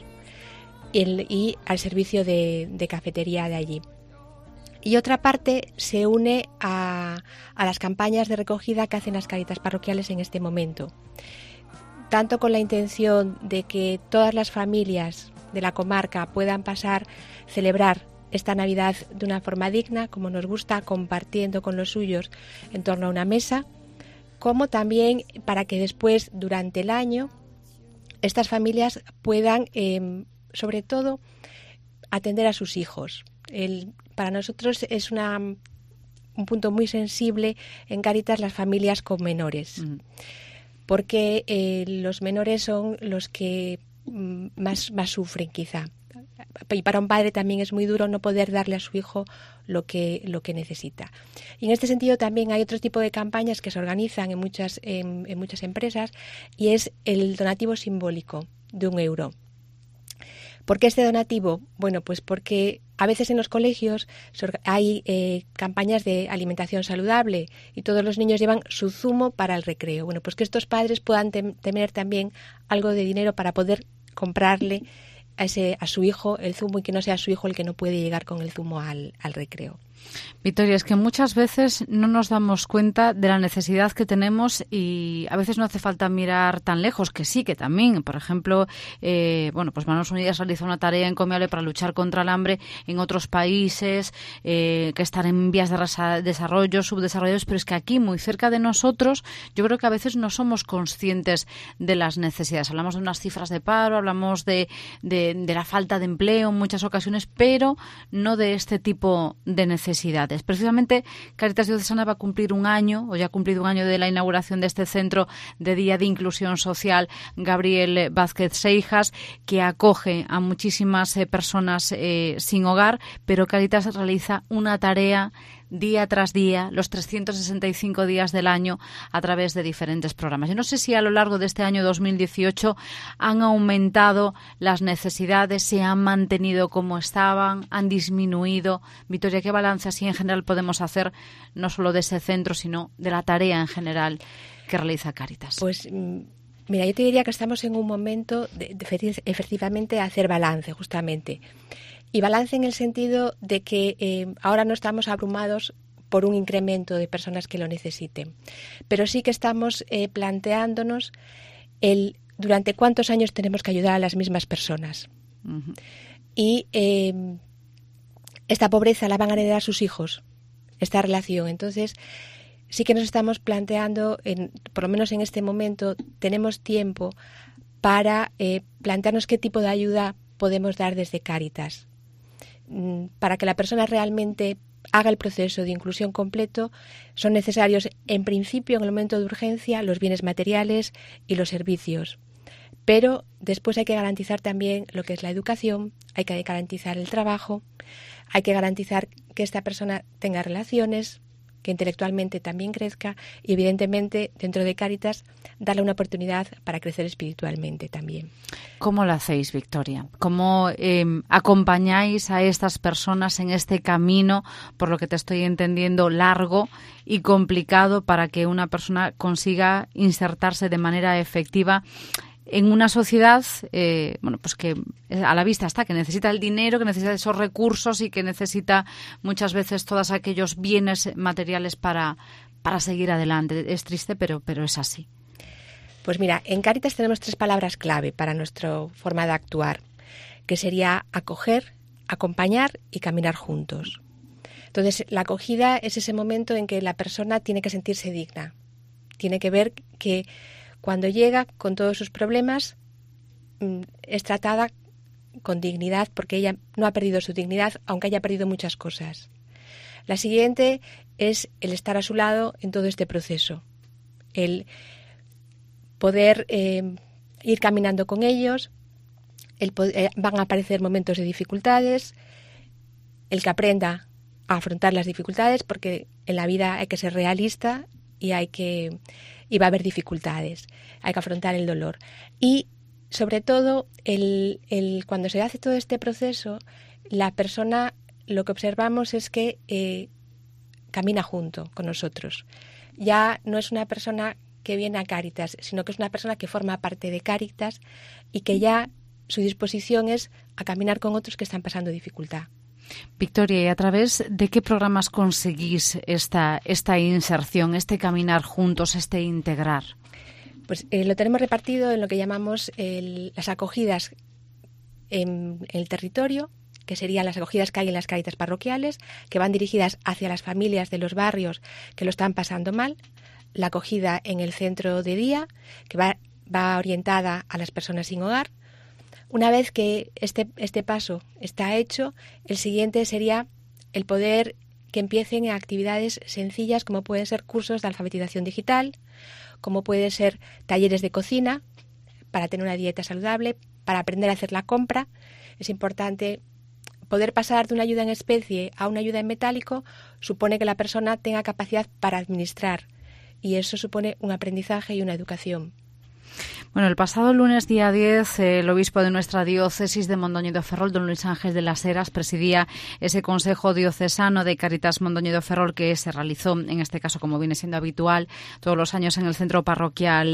y al servicio de cafetería de allí. Y otra parte se une a las campañas de recogida que hacen las Cáritas parroquiales en este momento, tanto con la intención de que todas las familias de la comarca puedan celebrar esta Navidad de una forma digna, como nos gusta, compartiendo con los suyos en torno a una mesa, como también para que después, durante el año, estas familias puedan sobre todo atender a sus hijos. Para nosotros es un punto muy sensible en Cáritas las familias con menores, porque los menores son los que más sufren quizá. Y para un padre también es muy duro no poder darle a su hijo lo que necesita. Y en este sentido también hay otro tipo de campañas que se organizan en muchas empresas, y es el donativo simbólico de 1 euro. ¿Por qué este donativo? Bueno, pues porque a veces en los colegios hay campañas de alimentación saludable y todos los niños llevan su zumo para el recreo. Bueno, pues que estos padres puedan tener también algo de dinero para poder comprarle a su hijo el zumo, y que no sea su hijo el que no puede llegar con el zumo al recreo. Victoria, es que muchas veces no nos damos cuenta de la necesidad que tenemos, y a veces no hace falta mirar tan lejos, que sí, que también. Por ejemplo, pues Manos Unidas realiza una tarea encomiable para luchar contra el hambre en otros países que están en vías de desarrollo, subdesarrollados, pero es que aquí, muy cerca de nosotros, yo creo que a veces no somos conscientes de las necesidades. Hablamos de unas cifras de paro, hablamos de la falta de empleo en muchas ocasiones, pero no de este tipo de necesidades. Precisamente Cáritas Diocesana va a cumplir un año, o ya ha cumplido un año de la inauguración de este Centro de Día de Inclusión Social Gabriel Vázquez Seijas, que acoge a muchísimas personas sin hogar, pero Cáritas realiza una tarea día tras día, los 365 días del año, a través de diferentes programas. Yo no sé si a lo largo de este año 2018 han aumentado las necesidades, se han mantenido como estaban, han disminuido. Victoria, ¿qué balance así en general podemos hacer, no solo de ese centro, sino de la tarea en general que realiza Cáritas? Pues mira, yo te diría que estamos en un momento de efectivamente hacer balance, justamente. Y balance en el sentido de que ahora no estamos abrumados por un incremento de personas que lo necesiten, pero sí que estamos planteándonos durante cuántos años tenemos que ayudar a las mismas personas. Uh-huh. Y esta pobreza la van a heredar sus hijos, esta relación. Entonces, sí que nos estamos planteando, por lo menos en este momento, tenemos tiempo para plantearnos qué tipo de ayuda podemos dar desde Cáritas, para que la persona realmente haga el proceso de inclusión completo, son necesarios, en principio, en el momento de urgencia, los bienes materiales y los servicios. Pero después hay que garantizar también lo que es la educación, hay que garantizar el trabajo, hay que garantizar que esta persona tenga relaciones, que intelectualmente también crezca y, evidentemente, dentro de Cáritas, darle una oportunidad para crecer espiritualmente también. ¿Cómo lo hacéis, Victoria? ¿Cómo acompañáis a estas personas en este camino, por lo que te estoy entendiendo, largo y complicado para que una persona consiga insertarse de manera efectiva en una sociedad pues que a la vista está, que necesita el dinero, que necesita esos recursos y que necesita muchas veces todos aquellos bienes materiales para seguir adelante? Es triste, pero es así. Pues mira, en Cáritas tenemos 3 palabras clave para nuestra forma de actuar, que sería acoger, acompañar y caminar juntos. Entonces, la acogida es ese momento en que la persona tiene que sentirse digna, tiene que ver que cuando llega con todos sus problemas es tratada con dignidad, porque ella no ha perdido su dignidad, aunque haya perdido muchas cosas. La siguiente es el estar a su lado en todo este proceso, el poder ir caminando con ellos, van a aparecer momentos de dificultades, el que aprenda a afrontar las dificultades, porque en la vida hay que ser realista y va a haber dificultades, hay que afrontar el dolor. Y sobre todo, cuando se hace todo este proceso, la persona, lo que observamos es que camina junto con nosotros. Ya no es una persona que viene a Cáritas, sino que es una persona que forma parte de Cáritas y que ya su disposición es a caminar con otros que están pasando dificultad. Victoria, ¿y a través de qué programas conseguís esta inserción, este caminar juntos, este integrar? Pues lo tenemos repartido en lo que llamamos las acogidas en el territorio, que serían las acogidas que hay en las Cáritas parroquiales, que van dirigidas hacia las familias de los barrios que lo están pasando mal. La acogida en el centro de día, que va orientada a las personas sin hogar. Una vez que este paso está hecho, el siguiente sería el poder que empiecen en actividades sencillas, como pueden ser cursos de alfabetización digital, como pueden ser talleres de cocina, para tener una dieta saludable, para aprender a hacer la compra. Es importante poder pasar de una ayuda en especie a una ayuda en metálico, supone que la persona tenga capacidad para administrar, y eso supone un aprendizaje y una educación. Bueno, el pasado lunes, día 10, el obispo de nuestra diócesis de Mondoñedo Ferrol, don Luis Ángel de las Heras, presidía ese Consejo Diocesano de Cáritas Mondoñedo Ferrol que se realizó, en este caso, como viene siendo habitual, todos los años en el centro parroquial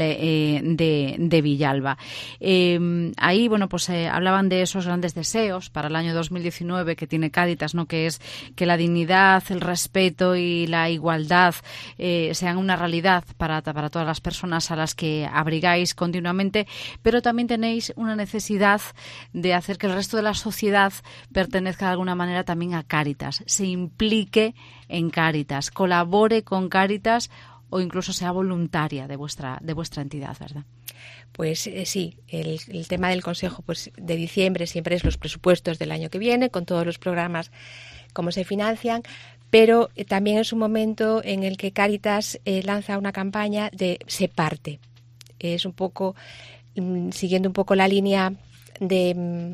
de Villalba. Ahí, bueno, pues hablaban de esos grandes deseos para el año 2019 que tiene Cáritas, ¿no? Que es que la dignidad, el respeto y la igualdad sean una realidad para todas las personas a las que abrigáis continuamente, pero también tenéis una necesidad de hacer que el resto de la sociedad pertenezca de alguna manera también a Cáritas, se implique en Cáritas, colabore con Cáritas o incluso sea voluntaria de vuestra entidad, ¿verdad? Pues sí, el tema del Consejo de diciembre siempre es los presupuestos del año que viene, con todos los programas, cómo se financian, pero también es un momento en el que Cáritas lanza una campaña de Se parte. Es un poco, siguiendo un poco la línea de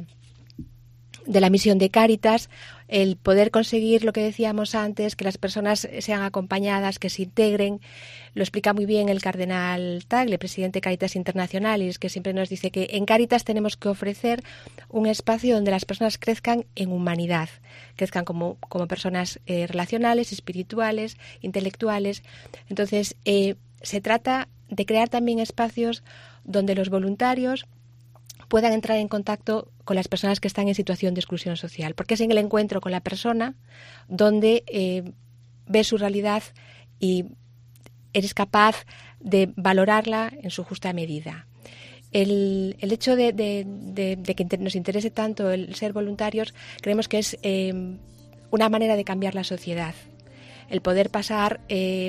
la misión de Cáritas, el poder conseguir lo que decíamos antes, que las personas sean acompañadas, que se integren. Lo explica muy bien el cardenal Tagle, presidente de Cáritas Internacionalis, que siempre nos dice que en Cáritas tenemos que ofrecer un espacio donde las personas crezcan en humanidad, crezcan como personas relacionales, espirituales, intelectuales. Entonces, se trata de crear también espacios donde los voluntarios puedan entrar en contacto con las personas que están en situación de exclusión social, porque es en el encuentro con la persona donde ves su realidad y eres capaz de valorarla en su justa medida. El hecho de que nos interese tanto el ser voluntarios, creemos que es una manera de cambiar la sociedad, el poder pasar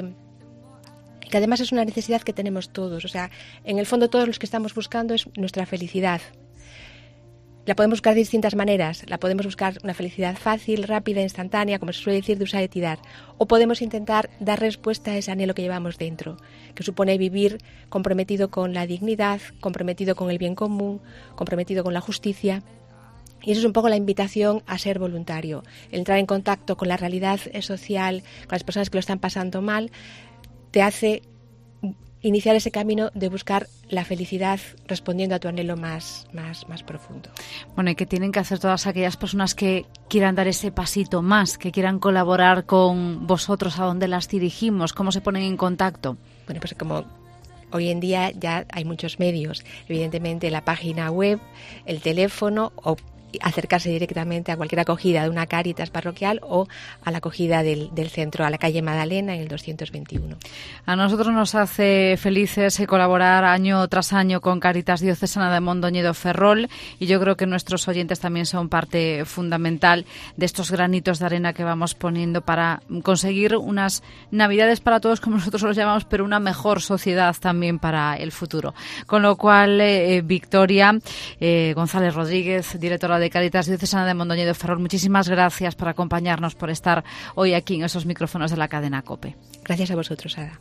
que además es una necesidad que tenemos todos. O sea, en el fondo todos los que estamos buscando es nuestra felicidad. La podemos buscar de distintas maneras. La podemos buscar una felicidad fácil, rápida, instantánea, como se suele decir, de usar y tirar. O podemos intentar dar respuesta a ese anhelo que llevamos dentro, que supone vivir comprometido con la dignidad, comprometido con el bien común, comprometido con la justicia. Y eso es un poco la invitación a ser voluntario, entrar en contacto con la realidad social, con las personas que lo están pasando mal, te hace iniciar ese camino de buscar la felicidad respondiendo a tu anhelo más profundo. Bueno, ¿y qué tienen que hacer todas aquellas personas que quieran dar ese pasito más, que quieran colaborar con vosotros? ¿A dónde las dirigimos? ¿Cómo se ponen en contacto? Bueno, pues como hoy en día ya hay muchos medios, evidentemente la página web, el teléfono o acercarse directamente a cualquier acogida de una Cáritas parroquial o a la acogida del centro, a la calle Madalena en el 221. A nosotros nos hace felices colaborar año tras año con Cáritas Diocesana de Mondoñedo Ferrol, y yo creo que nuestros oyentes también son parte fundamental de estos granitos de arena que vamos poniendo para conseguir unas Navidades para todos, como nosotros los llamamos, pero una mejor sociedad también para el futuro. Con lo cual, Victoria González Rodríguez, directora de Cáritas Diocesana de Mondoñedo Ferrol, muchísimas gracias por acompañarnos, por estar hoy aquí en esos micrófonos de la cadena COPE. Gracias a vosotros, Ada.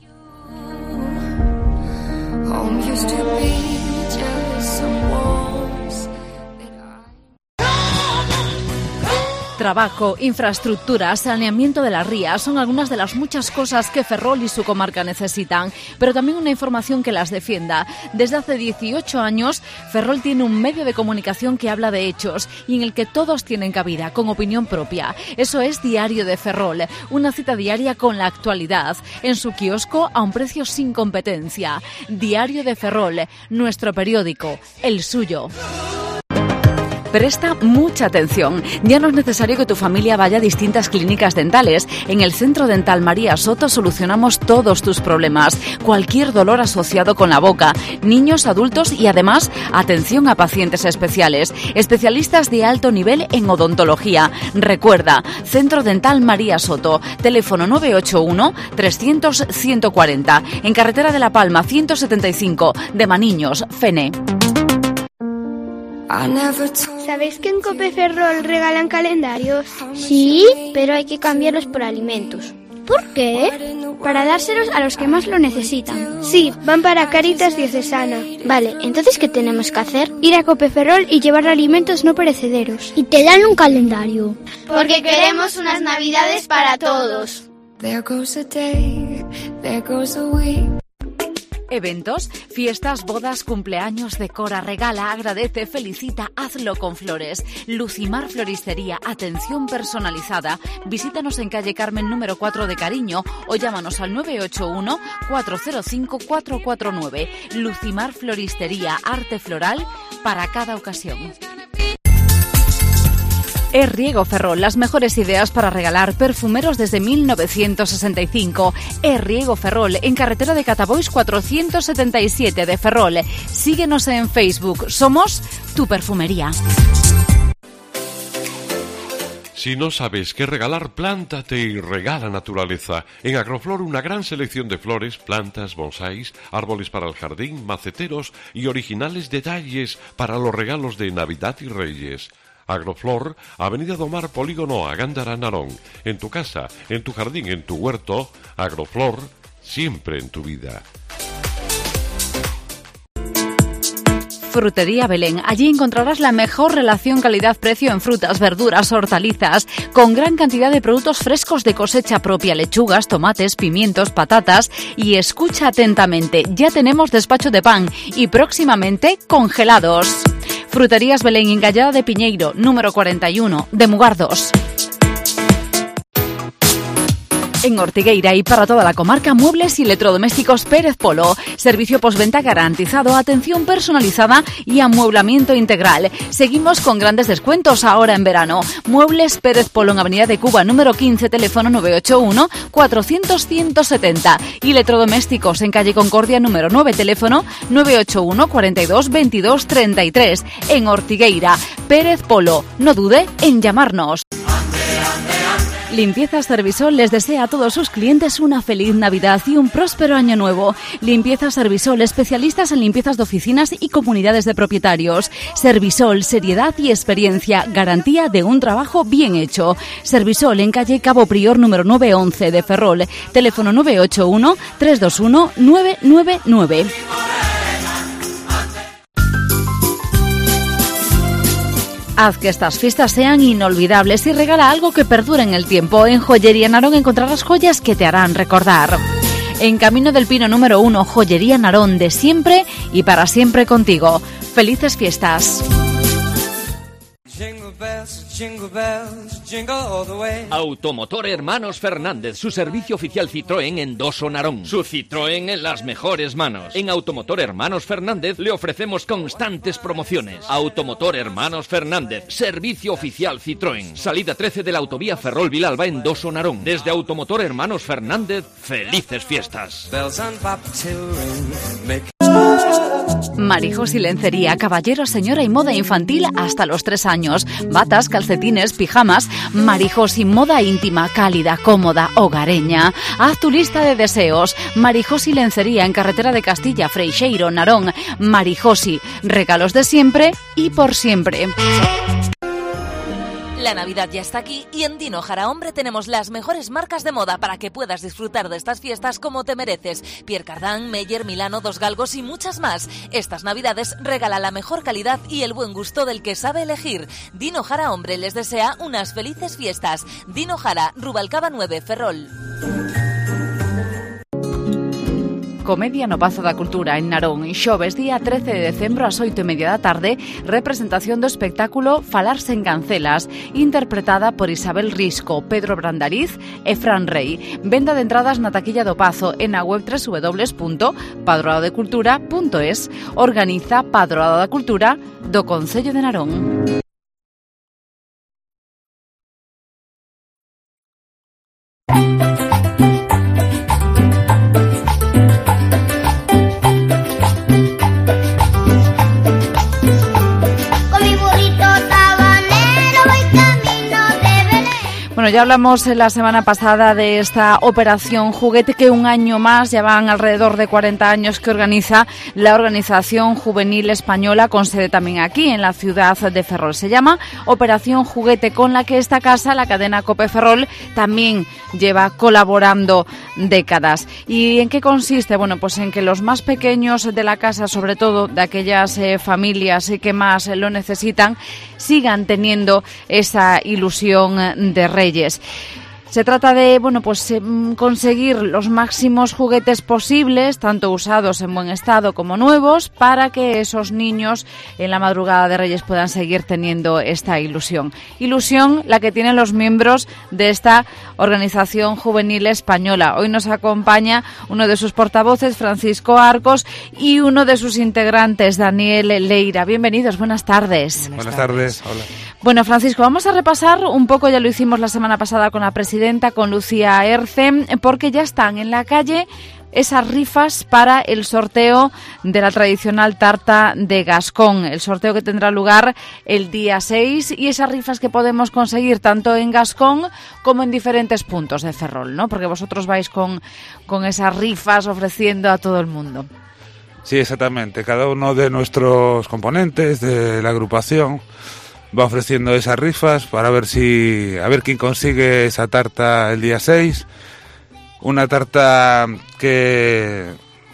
Trabajo, infraestructura, saneamiento de las rías son algunas de las muchas cosas que Ferrol y su comarca necesitan, pero también una información que las defienda. Desde hace 18 años, Ferrol tiene un medio de comunicación que habla de hechos y en el que todos tienen cabida, con opinión propia. Eso es Diario de Ferrol, una cita diaria con la actualidad, en su kiosco a un precio sin competencia. Diario de Ferrol, nuestro periódico, el suyo. Presta mucha atención. Ya no es necesario que tu familia vaya a distintas clínicas dentales. En el Centro Dental María Soto solucionamos todos tus problemas. Cualquier dolor asociado con la boca, niños, adultos y además atención a pacientes especiales. Especialistas de alto nivel en odontología. Recuerda, Centro Dental María Soto. Teléfono 981 300 140. En Carretera de La Palma 175 de Maniños, Fene. ¿Sabéis que en Cope Ferrol regalan calendarios? Sí, pero hay que cambiarlos por alimentos. ¿Por qué? Para dárselos a los que más lo necesitan. Sí, van para Cáritas Diocesana. Vale, entonces ¿qué tenemos que hacer? Ir a Cope Ferrol y llevar alimentos no perecederos. Y te dan un calendario. Porque queremos unas Navidades para todos. There goes a day, there goes a week. Eventos, fiestas, bodas, cumpleaños, decora, regala, agradece, felicita, hazlo con flores. Lucimar Floristería, atención personalizada. Visítanos en calle Carmen número 4 de Cariño o llámanos al 981 405 449. Lucimar Floristería, arte floral para cada ocasión. Riego Ferrol, las mejores ideas para regalar, perfumeros desde 1965. Riego Ferrol, en carretera de Catabois 477 de Ferrol. Síguenos en Facebook, somos tu perfumería. Si no sabes qué regalar, plántate y regala naturaleza. En Agroflor una gran selección de flores, plantas, bonsáis, árboles para el jardín, maceteros y originales detalles para los regalos de Navidad y Reyes. Agroflor, Avenida Domar, Polígono A, Gándara, Narón. En tu casa, en tu jardín, en tu huerto, Agroflor, siempre en tu vida. Frutería Belén. Allí encontrarás la mejor relación calidad-precio en frutas, verduras, hortalizas, con gran cantidad de productos frescos de cosecha propia, lechugas, tomates, pimientos, patatas. Y escucha atentamente, ya tenemos despacho de pan y próximamente congelados. Fruterías Belén, en Gallada de Piñeiro, número 41, de Mugardos. En Ortigueira y para toda la comarca, muebles y electrodomésticos Pérez Polo. Servicio postventa garantizado, atención personalizada y amueblamiento integral. Seguimos con grandes descuentos ahora en verano. Muebles Pérez Polo en Avenida de Cuba, número 15, teléfono 981 400 170. Y electrodomésticos en calle Concordia, número 9, teléfono 981 42 22 33. En Ortigueira, Pérez Polo. No dude en llamarnos. Limpiezas Servisol les desea a todos sus clientes una feliz Navidad y un próspero año nuevo. Limpiezas Servisol, especialistas en limpiezas de oficinas y comunidades de propietarios. Servisol, seriedad y experiencia, garantía de un trabajo bien hecho. Servisol en calle Cabo Prior número 911 de Ferrol. Teléfono 981 321 999. Haz que estas fiestas sean inolvidables y regala algo que perdure en el tiempo. En Joyería Narón encontrarás joyas que te harán recordar. En Camino del Pino número 1, Joyería Narón, de siempre y para siempre contigo. ¡Felices fiestas! Automotor Hermanos Fernández, su servicio oficial Citroën en Doso Narón. Su Citroën en las mejores manos. En Automotor Hermanos Fernández le ofrecemos constantes promociones. Automotor Hermanos Fernández, servicio oficial Citroën. Salida 13 de la autovía Ferrol-Vilalba en Doso Narón. Desde Automotor Hermanos Fernández, felices fiestas. Marijos y Lencería, caballero, señora y moda infantil hasta los 3 años. Batas, calcetines, pijamas. Marijos y moda íntima, cálida, cómoda, hogareña. Haz tu lista de deseos. Marijos y Lencería en carretera de Castilla, Freixeiro, Narón. Marijosi, regalos de siempre y por siempre. La Navidad ya está aquí y en Dino Jara Hombre tenemos las mejores marcas de moda para que puedas disfrutar de estas fiestas como te mereces. Pierre Cardin, Meyer, Milano, Dos Galgos y muchas más. Estas Navidades regala la mejor calidad y el buen gusto del que sabe elegir. Dino Jara Hombre les desea unas felices fiestas. Dino Jara, Rubalcaba 9, Ferrol. Comedia no Pazo da Cultura en Narón. Xoves, día 13 de decembro ás 8:30 da tarde, representación do espectáculo Falarse en Cancelas, interpretada por Isabel Risco, Pedro Brandariz e Fran Rey. Venda de entradas na taquilla do Pazo e na web www.padroadodecultura.es. Organiza Padroado da Cultura do Concello de Narón. Bueno, ya hablamos la semana pasada de esta Operación Juguete que un año más, ya van alrededor de 40 años que organiza la Organización Juvenil Española, con sede también aquí en la ciudad de Ferrol. Se llama Operación Juguete, con la que esta casa, la cadena COPE Ferrol, también lleva colaborando décadas. ¿Y en qué consiste? Bueno, pues en que los más pequeños de la casa, sobre todo de aquellas familias que más lo necesitan, sigan teniendo esa ilusión de Reyes. Se trata de, bueno, pues conseguir los máximos juguetes posibles, tanto usados en buen estado como nuevos, para que esos niños en la madrugada de Reyes puedan seguir teniendo esta ilusión. Ilusión la que tienen los miembros de esta Organización Juvenil Española. Hoy nos acompaña uno de sus portavoces, Francisco Arcos, y uno de sus integrantes, Daniel Leira. Bienvenidos, buenas tardes. Buenas tardes, hola. Bueno, Francisco, vamos a repasar un poco, ya lo hicimos la semana pasada con la presidenta, con Lucía Erce, porque ya están en la calle esas rifas para el sorteo de la tradicional tarta de Gascón, el sorteo que tendrá lugar el día 6, y esas rifas que podemos conseguir tanto en Gascón como en diferentes puntos de Ferrol, ¿no? Porque vosotros vais con esas rifas ofreciendo a todo el mundo. Sí, exactamente. Cada uno de nuestros componentes de la agrupación va ofreciendo esas rifas para ver quién consigue esa tarta el día 6. Una tarta que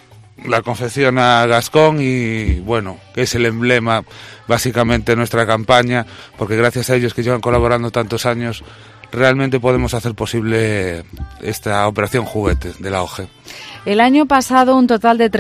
la confecciona Gascón y, bueno, que es el emblema básicamente de nuestra campaña, porque gracias a ellos, que llevan colaborando tantos años, realmente podemos hacer posible esta operación juguete de la OGE. El año pasado un total de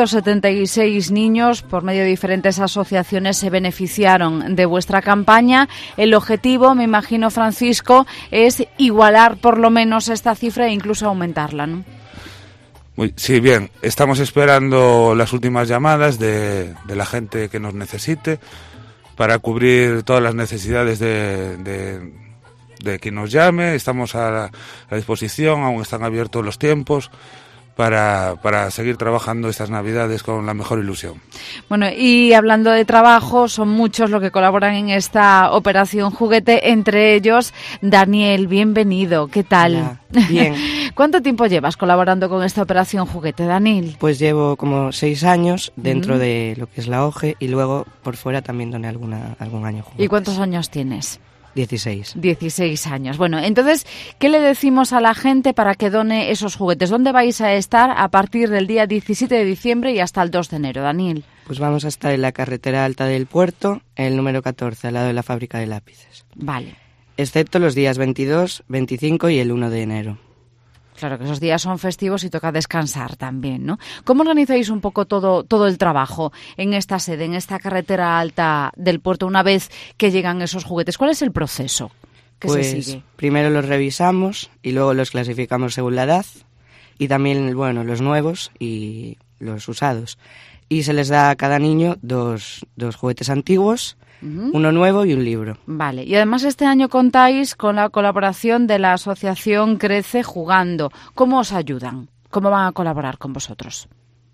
376 niños por medio de diferentes asociaciones se beneficiaron de vuestra campaña. El objetivo, me imagino, Francisco, es igualar por lo menos esta cifra e incluso aumentarla, ¿no? Sí, bien. Estamos esperando las últimas llamadas de la gente que nos necesite para cubrir todas las necesidades de quien nos llame. Estamos a la disposición, aún están abiertos los tiempos para seguir trabajando estas Navidades con la mejor ilusión. Bueno, y hablando de trabajo, son muchos los que colaboran en esta Operación Juguete, entre ellos Daniel, bienvenido, ¿qué tal? Hola. Bien. ¿Cuánto tiempo llevas colaborando con esta Operación Juguete, Daniel? Pues llevo como 6 años dentro de lo que es la OGE y luego por fuera también doné algún año juguetes. ¿Y cuántos años tienes? 16. 16 años. Bueno, entonces, ¿qué le decimos a la gente para que done esos juguetes? ¿Dónde vais a estar a partir del día 17 de diciembre y hasta el 2 de enero, Daniel? Pues vamos a estar en la carretera alta del puerto, el número 14, al lado de la fábrica de lápices. Vale. Excepto los días 22, 25 y el 1 de enero. Claro que esos días son festivos y toca descansar también, ¿no? ¿Cómo organizáis un poco todo el trabajo en esta sede, en esta carretera alta del puerto, una vez que llegan esos juguetes? ¿Cuál es el proceso que se sigue? Primero los revisamos y luego los clasificamos según la edad y también, bueno, los nuevos y los usados. Y se les da a cada niño dos juguetes antiguos, uno nuevo y un libro. Vale, y además este año contáis con la colaboración de la asociación Crece Jugando. ¿Cómo os ayudan? ¿Cómo van a colaborar con vosotros?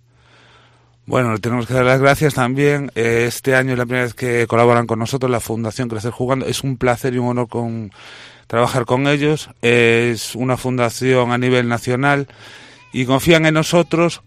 Bueno, le tenemos que dar las gracias también. Este año es la primera vez que colaboran con nosotros la Fundación Crecer Jugando. Es un placer y un honor trabajar con ellos. Es una fundación a nivel nacional y confían en nosotros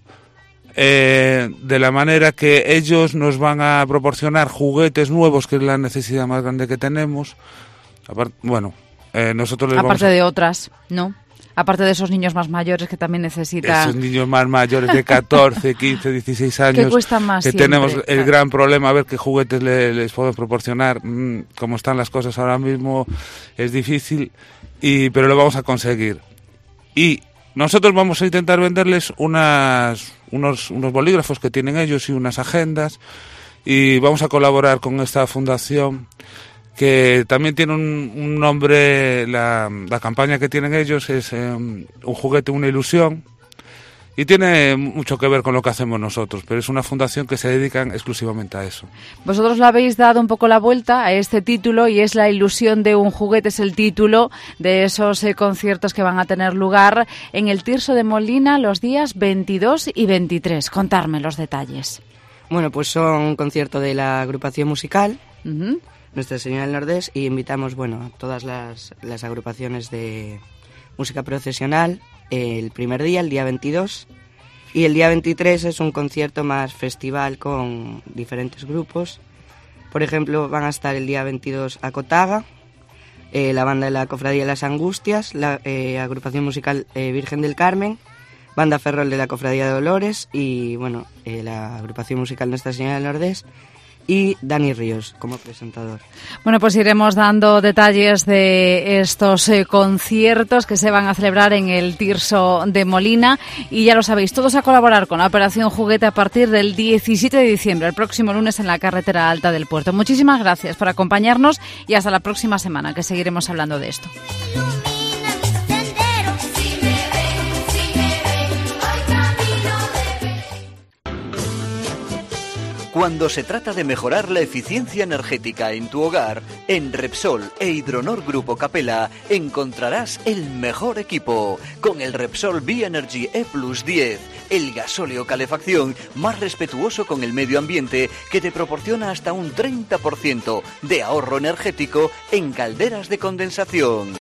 de la manera que ellos nos van a proporcionar juguetes nuevos, que es la necesidad más grande que tenemos. Nosotros les aparte de otras, ¿no? Aparte de esos niños más mayores que también necesitan... Esos niños más mayores de 14, 15, 16 años... Que cuestan más que siempre, tenemos el claro. gran problema, a ver qué juguetes les podemos proporcionar. Como están las cosas ahora mismo, es difícil, pero lo vamos a conseguir. Y nosotros vamos a intentar venderles unos bolígrafos que tienen ellos y unas agendas, y vamos a colaborar con esta fundación que también tiene un nombre. La campaña que tienen ellos es un juguete, una ilusión, y tiene mucho que ver con lo que hacemos nosotros, pero es una fundación que se dedican exclusivamente a eso. Vosotros le habéis dado un poco la vuelta a este título y es La ilusión de un juguete, es el título de esos conciertos que van a tener lugar en el Tirso de Molina los días 22 y 23. Contadme los detalles. Bueno, pues son un concierto de la agrupación musical Nuestra Señora del Nordés, y invitamos, a todas las agrupaciones de música procesional el primer día, el día 22, y el día 23 es un concierto más festival con diferentes grupos. Por ejemplo, van a estar el día 22 Acotaga, la banda de la Cofradía de las Angustias, la agrupación musical Virgen del Carmen, banda Ferrol de la Cofradía de Dolores y la agrupación musical Nuestra Señora del Nordés, y Dani Ríos como presentador. Bueno, pues iremos dando detalles de estos conciertos que se van a celebrar en el Tirso de Molina, y ya lo sabéis, todos a colaborar con la Operación Juguete a partir del 17 de diciembre, el próximo lunes, en la carretera alta del puerto. Muchísimas gracias por acompañarnos y hasta la próxima semana, que seguiremos hablando de esto. Cuando se trata de mejorar la eficiencia energética en tu hogar, en Repsol e Hidronor Grupo Capella encontrarás el mejor equipo. Con el Repsol B-Energy E+10, el gasóleo calefacción más respetuoso con el medio ambiente, que te proporciona hasta un 30% de ahorro energético en calderas de condensación.